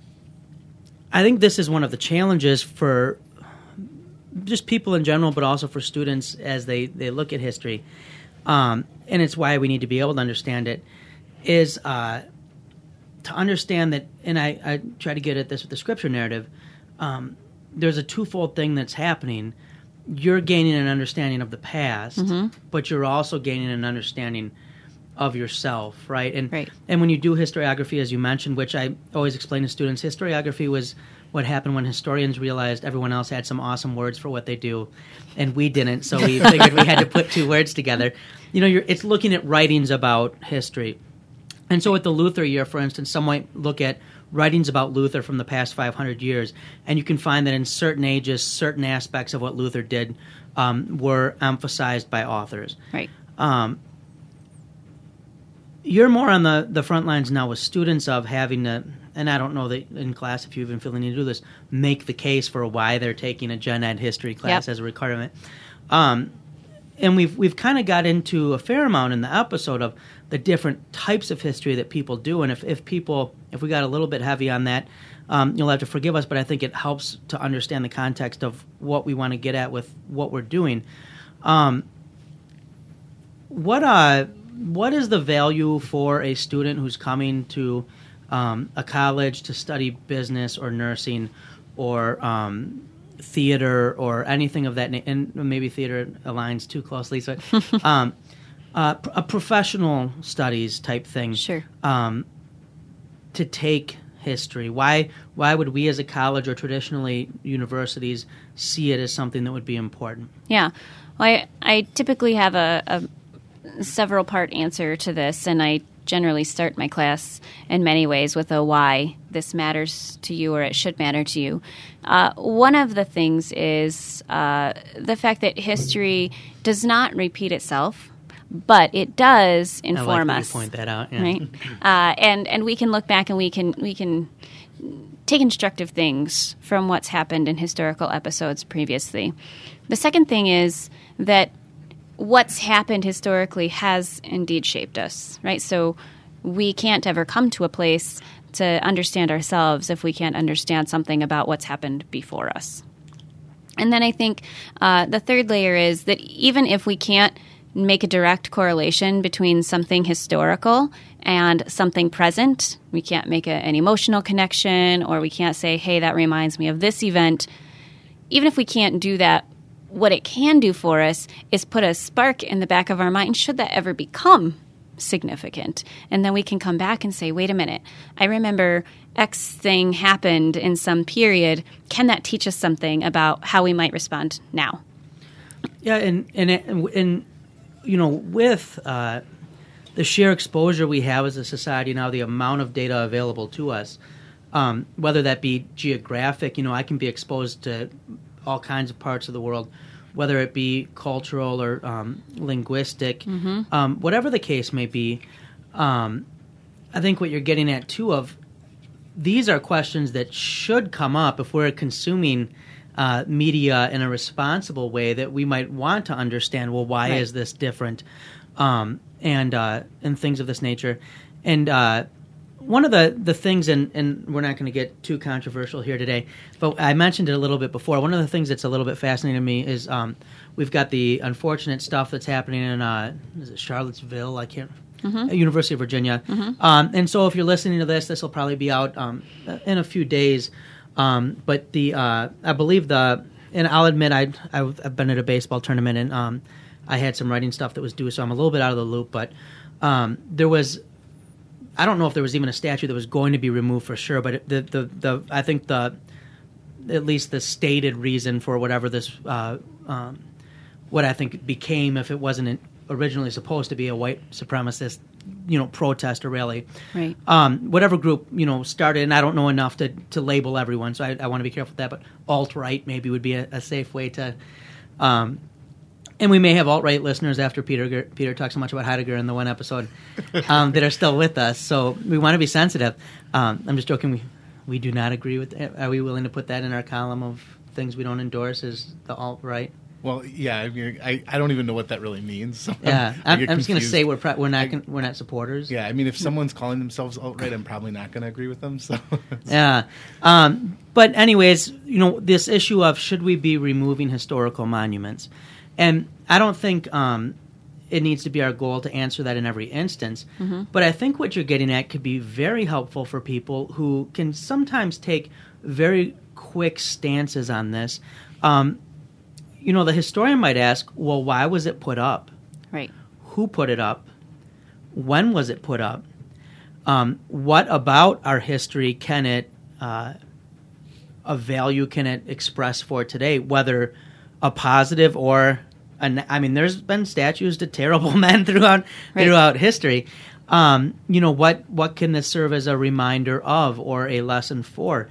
think this is one of the challenges for just people in general, but also for students as they look at history. And it's why we need to be able to understand it, is to understand that, and I try to get at this with the scripture narrative, there's a twofold thing that's happening. You're gaining an understanding of the past, but you're also gaining an understanding of yourself, right? And when you do historiography, as you mentioned, which I always explain to students, historiography was what happened when historians realized everyone else had some awesome words for what they do, and we didn't, so we figured we had to put two words together. It's looking at writings about history. And so with the Luther year, for instance, some might look at writings about Luther from the past 500 years, and you can find that in certain ages, certain aspects of what Luther did were emphasized by authors. Right. You're more on the front lines now with students of having to, and I don't know that in class if you even feel the need to do this, make the case for why they're taking a gen ed history class as a requirement. And we've kind of got into a fair amount in the episode of the different types of history that people do, and if we got a little bit heavy on that, you'll have to forgive us, but I think it helps to understand the context of what we want to get at with what we're doing. What is the value for a student who's coming to a college to study business or nursing or theater or anything of that nature? And maybe theater aligns too closely. So, a professional studies type thing. Sure. To take history. Why would we as a college or traditionally universities see it as something that would be important? Yeah. Well, I typically have a several part answer to this, and I generally start my class in many ways with a why this matters to you or it should matter to you. One of the things is the fact that history does not repeat itself, but it does inform us. You point that out, yeah. Right? And we can look back and we can take instructive things from what's happened in historical episodes previously. The second thing is that what's happened historically has indeed shaped us, right? So we can't ever come to a place to understand ourselves if we can't understand something about what's happened before us. And then I think the third layer is that even if we can't make a direct correlation between something historical and something present, we can't make an emotional connection, or we can't say, hey, that reminds me of this event. Even if we can't do that, what it can do for us is put a spark in the back of our mind, should that ever become significant. And then we can come back and say, wait a minute, I remember X thing happened in some period. Can that teach us something about how we might respond now? Yeah, and with the sheer exposure we have as a society now, the amount of data available to us, whether that be geographic, I can be exposed to all kinds of parts of the world, whether it be cultural or linguistic, whatever the case may be. I think what you're getting at, too, of these are questions that should come up if we're consuming media in a responsible way, that we might want to understand, well, why is this different, and things of this nature. And one of the things, and we're not going to get too controversial here today, but I mentioned it a little bit before. One of the things that's a little bit fascinating to me is we've got the unfortunate stuff that's happening in is it Charlottesville? I can't. University of Virginia. And so if you're listening to this will probably be out in a few days. But I believe and I'll admit I've been at a baseball tournament, and I had some writing stuff that was due, so I'm a little bit out of the loop. But there was, I don't know if there was even a statue that was going to be removed for sure, but I think at least the stated reason for whatever this, what I think it became, if it wasn't originally supposed to be a white supremacist, protest or rally. Right. Whatever group, started, and I don't know enough to label everyone, so I want to be careful with that, but alt-right maybe would be a safe way to... and we may have alt-right listeners after Peter talks so much about Heidegger in the one episode that are still with us, so we want to be sensitive. I'm just joking. We do not agree with that. Are we willing to put that in our column of things we don't endorse as the alt-right? Well, yeah, I don't even know what that really means. So yeah, I'm just going to say we're not supporters. Yeah, I mean, if someone's calling themselves alt-right, I'm probably not going to agree with them. So yeah, but anyways, this issue of should we be removing historical monuments, and I don't think it needs to be our goal to answer that in every instance. But I think what you're getting at could be very helpful for people who can sometimes take very quick stances on this. The historian might ask, well, why was it put up? Right. Who put it up? When was it put up? What about our history can it, a value can it express for today, whether a positive or, there's been statues to terrible men throughout history. What can this serve as a reminder of or a lesson for?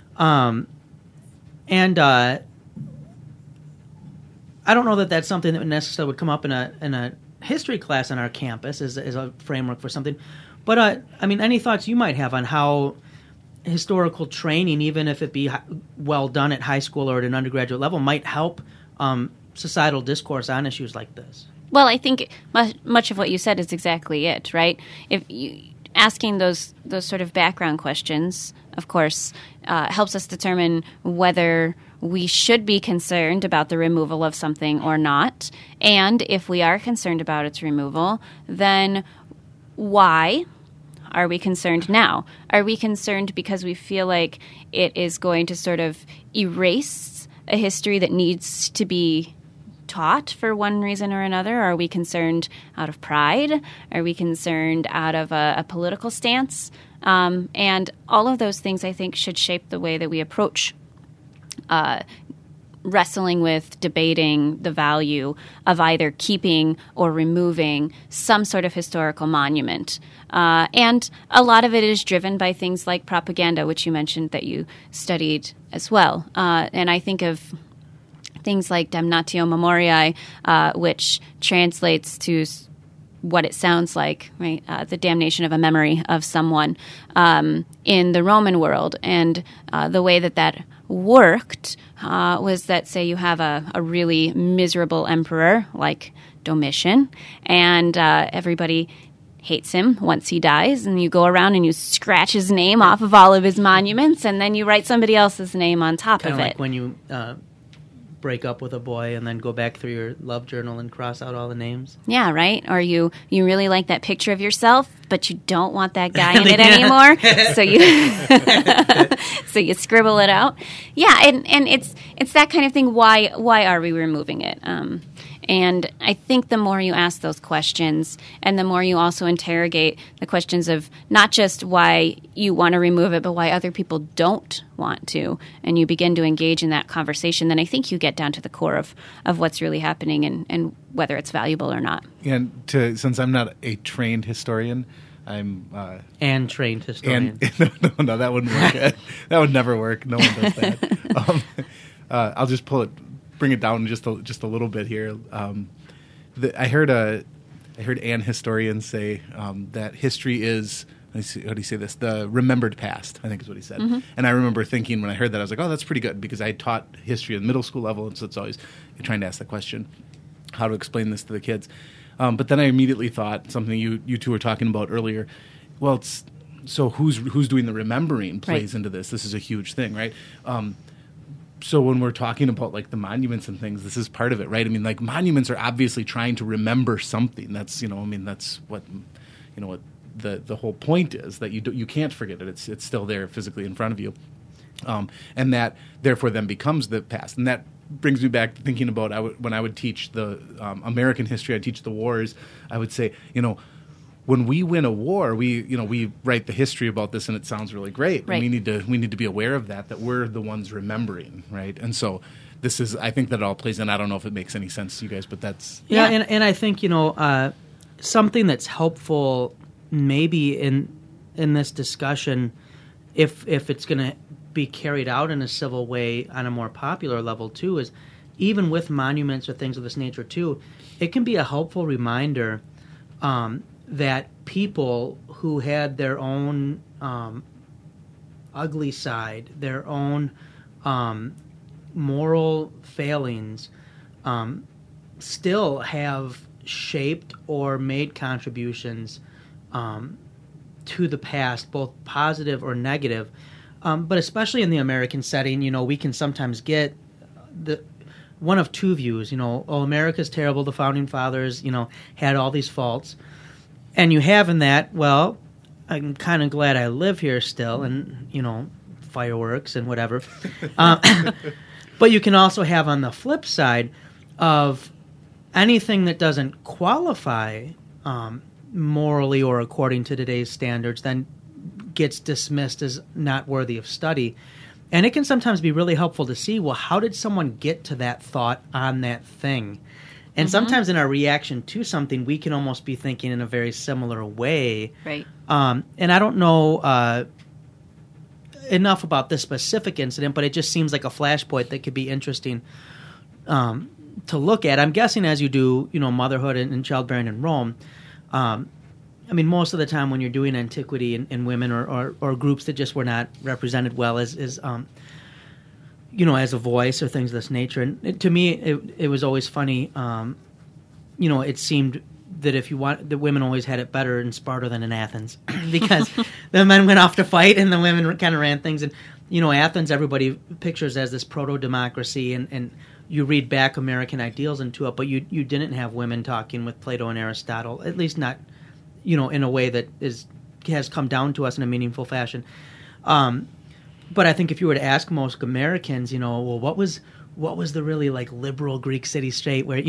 I don't know that that's something that necessarily would come up in a history class on our campus as a framework for something. But, any thoughts you might have on how historical training, even if it be well done at high school or at an undergraduate level, might help societal discourse on issues like this? Well, I think much of what you said is exactly it, right? Asking those sort of background questions, of course, helps us determine whether we should be concerned about the removal of something or not. And if we are concerned about its removal, then why are we concerned now? Are we concerned because we feel like it is going to sort of erase a history that needs to be taught for one reason or another? Are we concerned out of pride? Are we concerned out of a political stance? And all of those things, I think, should shape the way that we approach wrestling with, debating the value of either keeping or removing some sort of historical monument. And a lot of it is driven by things like propaganda, which you mentioned that you studied as well. And I think of things like damnatio memoriae, which translates to what it sounds like, right? The damnation of a memory of someone in the Roman world. And the way that worked was that, say, you have a really miserable emperor like Domitian, and everybody hates him once he dies, and you go around and you scratch his name off of all of his monuments, and then you write somebody else's name on top of it. Kind of like when you break up with a boy and then go back through your love journal and cross out all the names. Yeah, right? Or you really like that picture of yourself, but you don't want that guy in it anymore, so you scribble it out. Yeah, and it's that kind of thing. Why are we removing it? And I think the more you ask those questions, and the more you also interrogate the questions of not just why you want to remove it, but why other people don't want to, and you begin to engage in that conversation, then I think you get down to the core of what's really happening and whether it's valuable or not. And since I'm not a trained historian, I'm and trained historian. No, that wouldn't work. That would never work. No one does that. I'll just pull it bring it down just a little bit here. I heard Ann Historian say that history is, how do you say this? The remembered past, I think is what he said. Mm-hmm. And I remember thinking when I heard that, I was like, oh, that's pretty good, because I taught history at the middle school level, and so it's always trying to ask the question, how to explain this to the kids. But then I immediately thought something you two were talking about earlier. Well, so who's doing the remembering plays into this. This is a huge thing, right? So when we're talking about like the monuments and things, this is part of it, right? I mean, like monuments are obviously trying to remember something. That's that's what what the whole point is, that you can't forget it. It's still there physically in front of you, and that therefore then becomes the past. And that brings me back to thinking about when I would teach the American history. I teach the wars. I would say, when we win a war, we write the history about this, and it sounds really great. Right. And we need to be aware of that we're the ones remembering, right? And so I think that it all plays in. I don't know if it makes any sense to you guys, but that's And I think something that's helpful maybe in this discussion, if it's going to be carried out in a civil way on a more popular level too, is even with monuments or things of this nature too, it can be a helpful reminder that people who had their own ugly side, their own moral failings, still have shaped or made contributions to the past, both positive or negative. But especially in the American setting, we can sometimes get one of two views. America's terrible. The founding fathers, had all these faults. And you have in that, well, I'm kind of glad I live here still, and, fireworks and whatever. But you can also have on the flip side of anything that doesn't qualify morally or according to today's standards then gets dismissed as not worthy of study. And it can sometimes be really helpful to see, well, how did someone get to that thought on that thing? And sometimes in our reaction to something, we can almost be thinking in a very similar way. Right. And I don't know enough about this specific incident, but it just seems like a flashpoint that could be interesting to look at. I'm guessing as you do, motherhood and childbearing in Rome, most of the time when you're doing antiquity in women or groups that just were not represented well as as a voice or things of this nature. And to me, it was always funny. It seemed that the women always had it better in Sparta than in Athens because the men went off to fight and the women kind of ran things. And, Athens, everybody pictures as this proto-democracy and you read back American ideals into it, but you didn't have women talking with Plato and Aristotle, at least not, in a way that has come down to us in a meaningful fashion. But I think if you were to ask most Americans, well, what was the really like liberal Greek city-state where,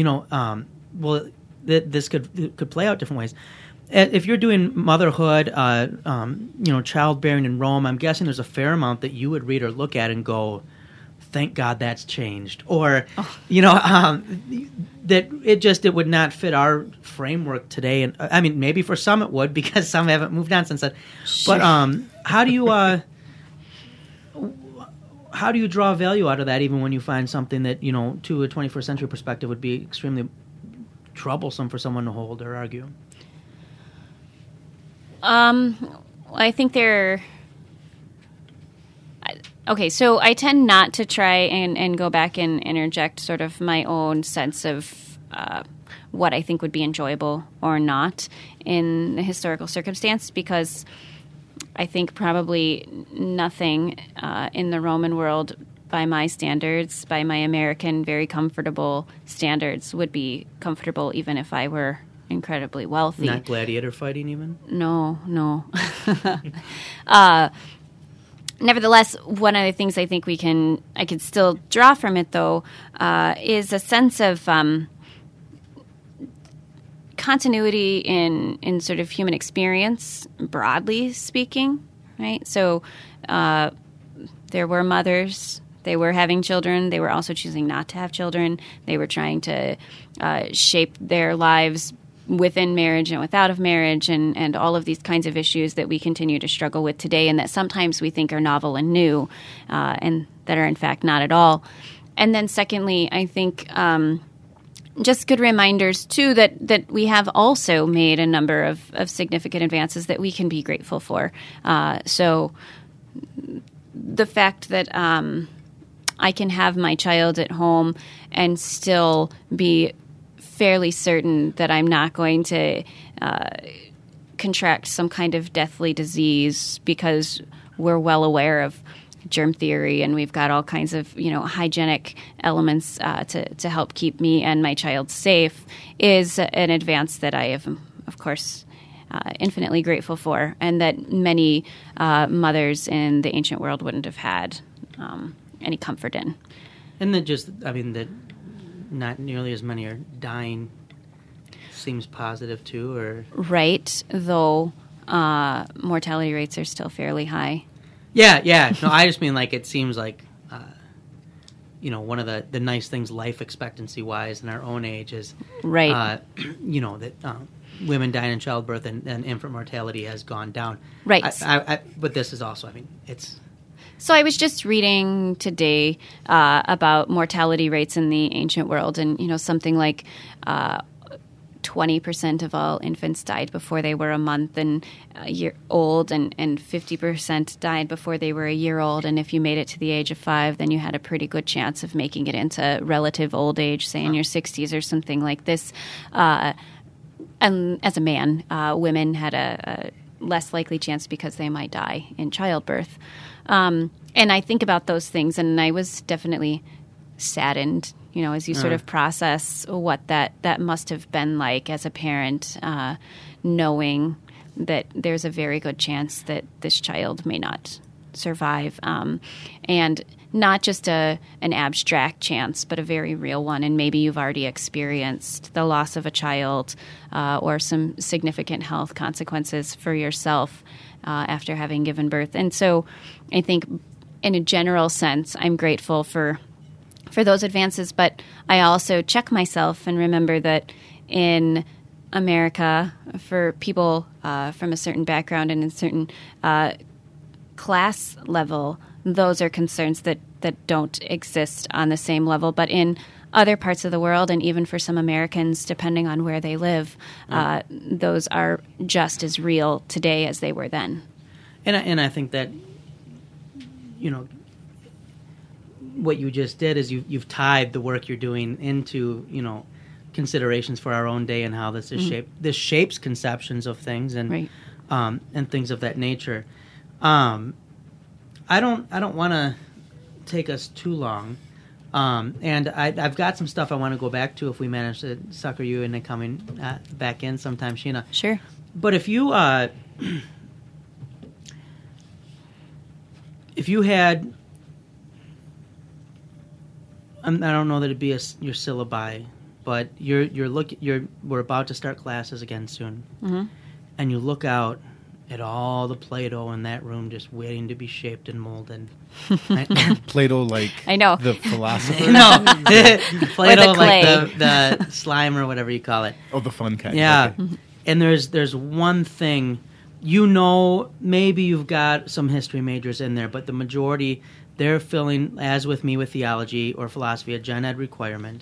this could play out different ways. If you're doing motherhood, childbearing in Rome, I'm guessing there's a fair amount that you would read or look at and go, thank God that's changed. Or, that it would not fit our framework today. And maybe for some it would because some haven't moved on since then. Sure. But how do you draw value out of that, even when you find something that, to a 21st century perspective would be extremely troublesome for someone to hold or argue? I think okay, so I tend not to try and go back and interject sort of my own sense of what I think would be enjoyable or not in the historical circumstance, because I think probably nothing in the Roman world, by my standards, by my American, very comfortable standards, would be comfortable even if I were incredibly wealthy. Not gladiator fighting even? No. Nevertheless, one of the things I think I could still draw from it, though, is a sense of continuity in sort of human experience, broadly speaking, right? So there were mothers. They were having children. They were also choosing not to have children. They were trying to shape their lives within marriage and without of marriage, and all of these kinds of issues that we continue to struggle with today and that sometimes we think are novel and new and that are in fact not at all. And then secondly, I think just good reminders, too, that we have also made a number of significant advances that we can be grateful for. So the fact that I can have my child at home and still be fairly certain that I'm not going to contract some kind of deathly disease, because we're well aware of germ theory and we've got all kinds of hygienic elements to help keep me and my child safe, is an advance that I am, of course, infinitely grateful for, and that many mothers in the ancient world wouldn't have had any comfort in. And that that not nearly as many are dying seems positive too, or right, though mortality rates are still fairly high. Yeah. No, I just mean like it seems like one of the nice things life expectancy wise in our own age is right. That women dying in childbirth and infant mortality has gone down. Right. But this is also, it's. So I was just reading today about mortality rates in the ancient world, and something like 20% of all infants died before they were a month and a year old, and 50% died before they were a year old. And if you made it to the age of 5, then you had a pretty good chance of making it into relative old age, say in your 60s or something like this. And as a man, women had a less likely chance because they might die in childbirth. And I think about those things, and I was definitely saddened, as you sort of process what that must have been like as a parent, knowing that there's a very good chance that this child may not survive. And not just an abstract chance, but a very real one. And maybe you've already experienced the loss of a child or some significant health consequences for yourself after having given birth. And so I think in a general sense, I'm grateful for those advances, but I also check myself and remember that in America, for people from a certain background and a certain class level, those are concerns that don't exist on the same level. But in other parts of the world, and even for some Americans, depending on where they live, those are just as real today as they were then. And I think that, what you just did is you've tied the work you're doing into, considerations for our own day and how this is shaped. This shapes conceptions of things and right. And things of that nature. I don't want to take us too long, and I've got some stuff I want to go back to if we manage to sucker you into coming back in sometime, Sheena. Sure. But if you had, I don't know that it'd be your syllabi, but we're about to start classes again soon, and you look out at all the Play-Doh in that room just waiting to be shaped and molded. Play-Doh, like I know. the philosopher? No, Play-Doh, clay. like the slime or whatever you call it. Oh, the fun kind. Yeah, Okay. And there's one thing, maybe you've got some history majors in there, but the majority, they're filling, as with me with theology or philosophy, a gen ed requirement.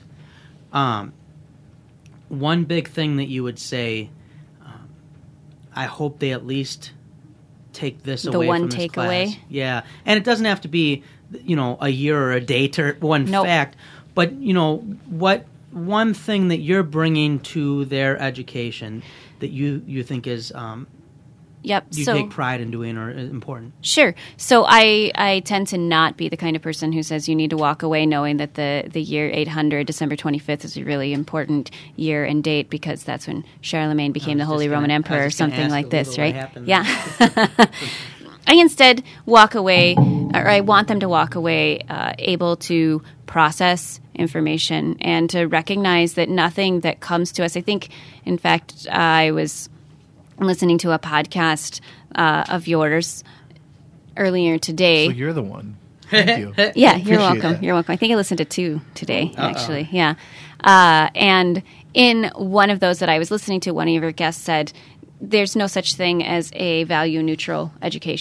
One big thing that you would say, I hope they at least take this away from this class. The one takeaway? Yeah. And it doesn't have to be, a year or a date or one fact. But, what one thing that you're bringing to their education that you think is you take pride in doing or is important? Sure. So I tend to not be the kind of person who says you need to walk away knowing that the year 800, December 25th, is a really important year and date because that's when Charlemagne became the Holy Roman Emperor or something like this, right? Yeah. I instead walk away, or I want them to walk away able to process information and to recognize that nothing that comes to us, I think, in fact, I was listening to a podcast of yours earlier today. So you're the one. Thank you. Yeah, you're welcome. That. You're welcome. I think I listened to 2 today, actually. Yeah. And in one of those that I was listening to, one of your guests said, there's no such thing as a value-neutral education.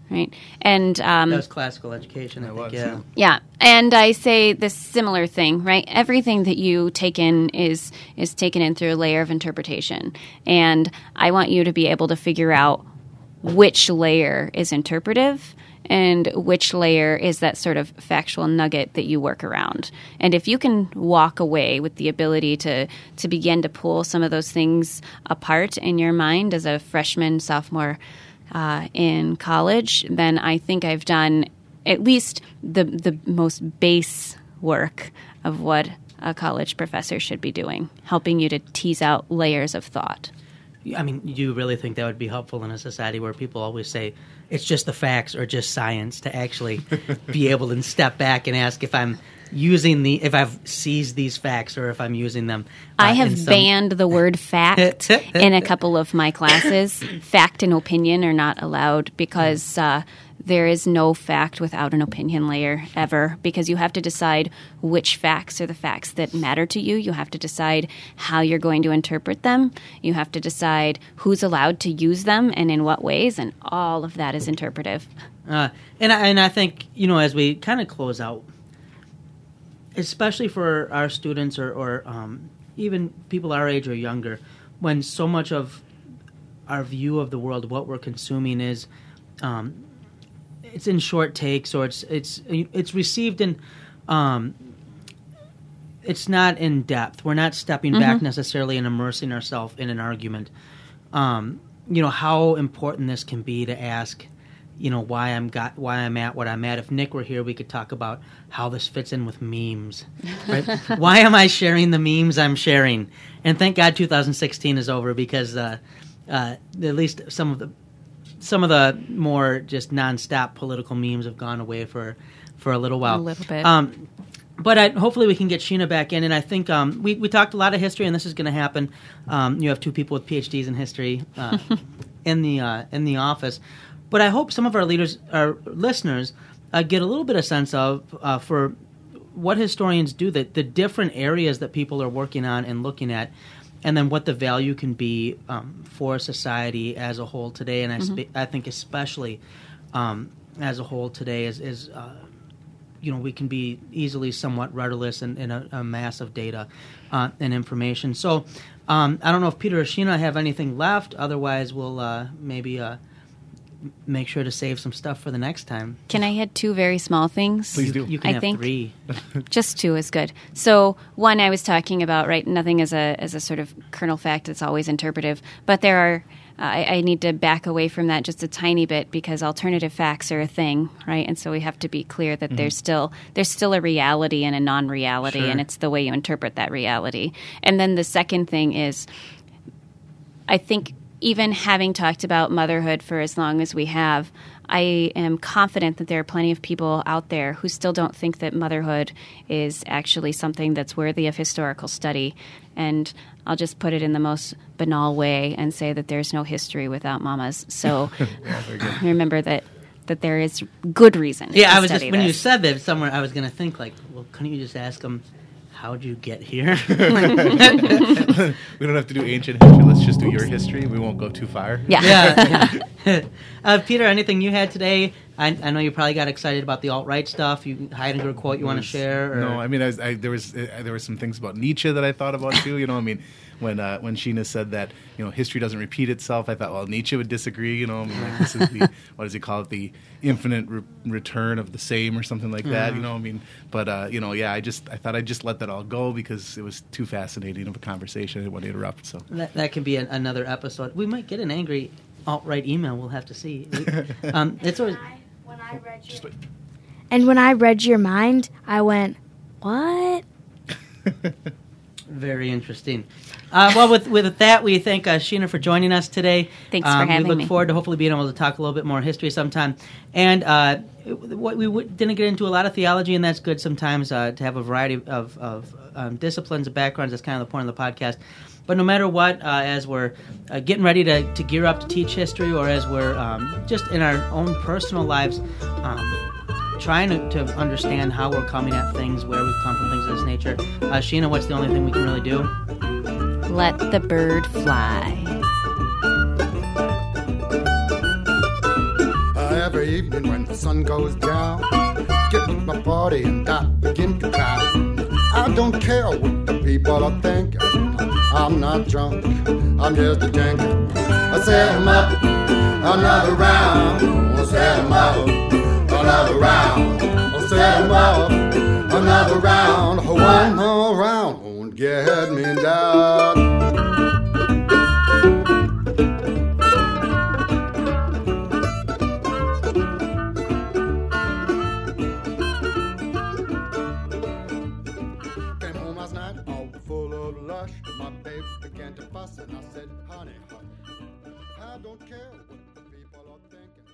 right? And That was classical education, I think, yeah. yeah, and I say this similar thing, right? Everything that you take in is taken in through a layer of interpretation, and I want you to be able to figure out which layer is interpretive and which layer is that sort of factual nugget that you work around. And if you can walk away with the ability to begin to pull some of those things apart in your mind as a freshman, sophomore in college, then I think I've done at least the most base work of what a college professor should be doing, helping you to tease out layers of thought. I mean, do you really think that would be helpful in a society where people always say it's just the facts or just science, to actually be able to step back and ask if I'm if I've seized these facts or if I'm using them? I have banned the word fact in a couple of my classes. Fact and opinion are not allowed because there is no fact without an opinion layer ever, because you have to decide which facts are the facts that matter to you. You have to decide how you're going to interpret them. You have to decide who's allowed to use them and in what ways, and all of that is interpretive. And I think, as we kind of close out, especially for our students or even people our age or younger, when so much of our view of the world, what we're consuming is it's in short takes, or it's received in it's not in depth. We're not stepping back necessarily and immersing ourselves in an argument. How important this can be to ask, why I'm at what I'm at. If Nick were here, we could talk about how this fits in with memes. Right? Why am I sharing the memes I'm sharing? And thank God 2016 is over, because at least some of the more just nonstop political memes have gone away for a little while. A little bit. But hopefully we can get Sheena back in. And I think we talked a lot of history, and this is going to happen. You have two people with PhDs in history in the office. But I hope some of our listeners get a little bit of sense of for what historians do, the different areas that people are working on and looking at, and then what the value can be for society as a whole today. And I think especially as a whole today is we can be easily somewhat rudderless in a mass of data and information. So I don't know if Peter or Sheena have anything left. Otherwise, we'll maybe make sure to save some stuff for the next time. Can I add two very small things? Please do. You can have three. Just two is good. So one, I was talking about, right, nothing as a sort of kernel fact that's always interpretive, but there are, I need to back away from that just a tiny bit, because alternative facts are a thing, right? And so we have to be clear that there's still a reality and a non-reality, and it's the way you interpret that reality. And then the second thing is, I think, even having talked about motherhood for as long as we have, I am confident that there are plenty of people out there who still don't think that motherhood is actually something that's worthy of historical study. And I'll just put it in the most banal way and say that there's no history without mamas. So remember that there is good reason to I was study just, when this. you said that somewhere, I was going to think, couldn't you just ask them, how'd you get here? We don't have to do ancient history. Let's just do your history. We won't go too far. Yeah. Peter, anything you had today? I know you probably got excited about the alt-right stuff. You Heidegger quote you want to share? Or? No, I mean, there were some things about Nietzsche that I thought about too. When Sheena said that history doesn't repeat itself, I thought, well, Nietzsche would disagree. This is the what does he call it, the infinite return of the same or something like that. But I thought I'd just let that all go because it was too fascinating of a conversation. I didn't want to interrupt. So that can be another episode. We might get an angry alt-right email. We'll have to see. It's always. When I read your mind, I went, what? Very interesting. Well, with that, we thank Sheena for joining us today. Thanks for having me. We look forward to hopefully being able to talk a little bit more history sometime. And what we didn't get into a lot of theology, and that's good sometimes to have a variety of disciplines and backgrounds. That's kind of the point of the podcast. But no matter what, as we're getting ready to gear up to teach history, or as we're just in our own personal lives, trying to understand how we're coming at things, where we've come from, things of this nature. Sheena, what's the only thing we can really do? Let the bird fly. every evening when the sun goes down. Get with my party and I begin to cry. I don't care what the people are thinking. I'm not drunk, I'm just a drinker. I set 'em up, another round. I set 'em up, another round. I set 'em up, another round. One more round won't get me down. My babe began to fuss and I said, honey, I don't care what the people are thinking.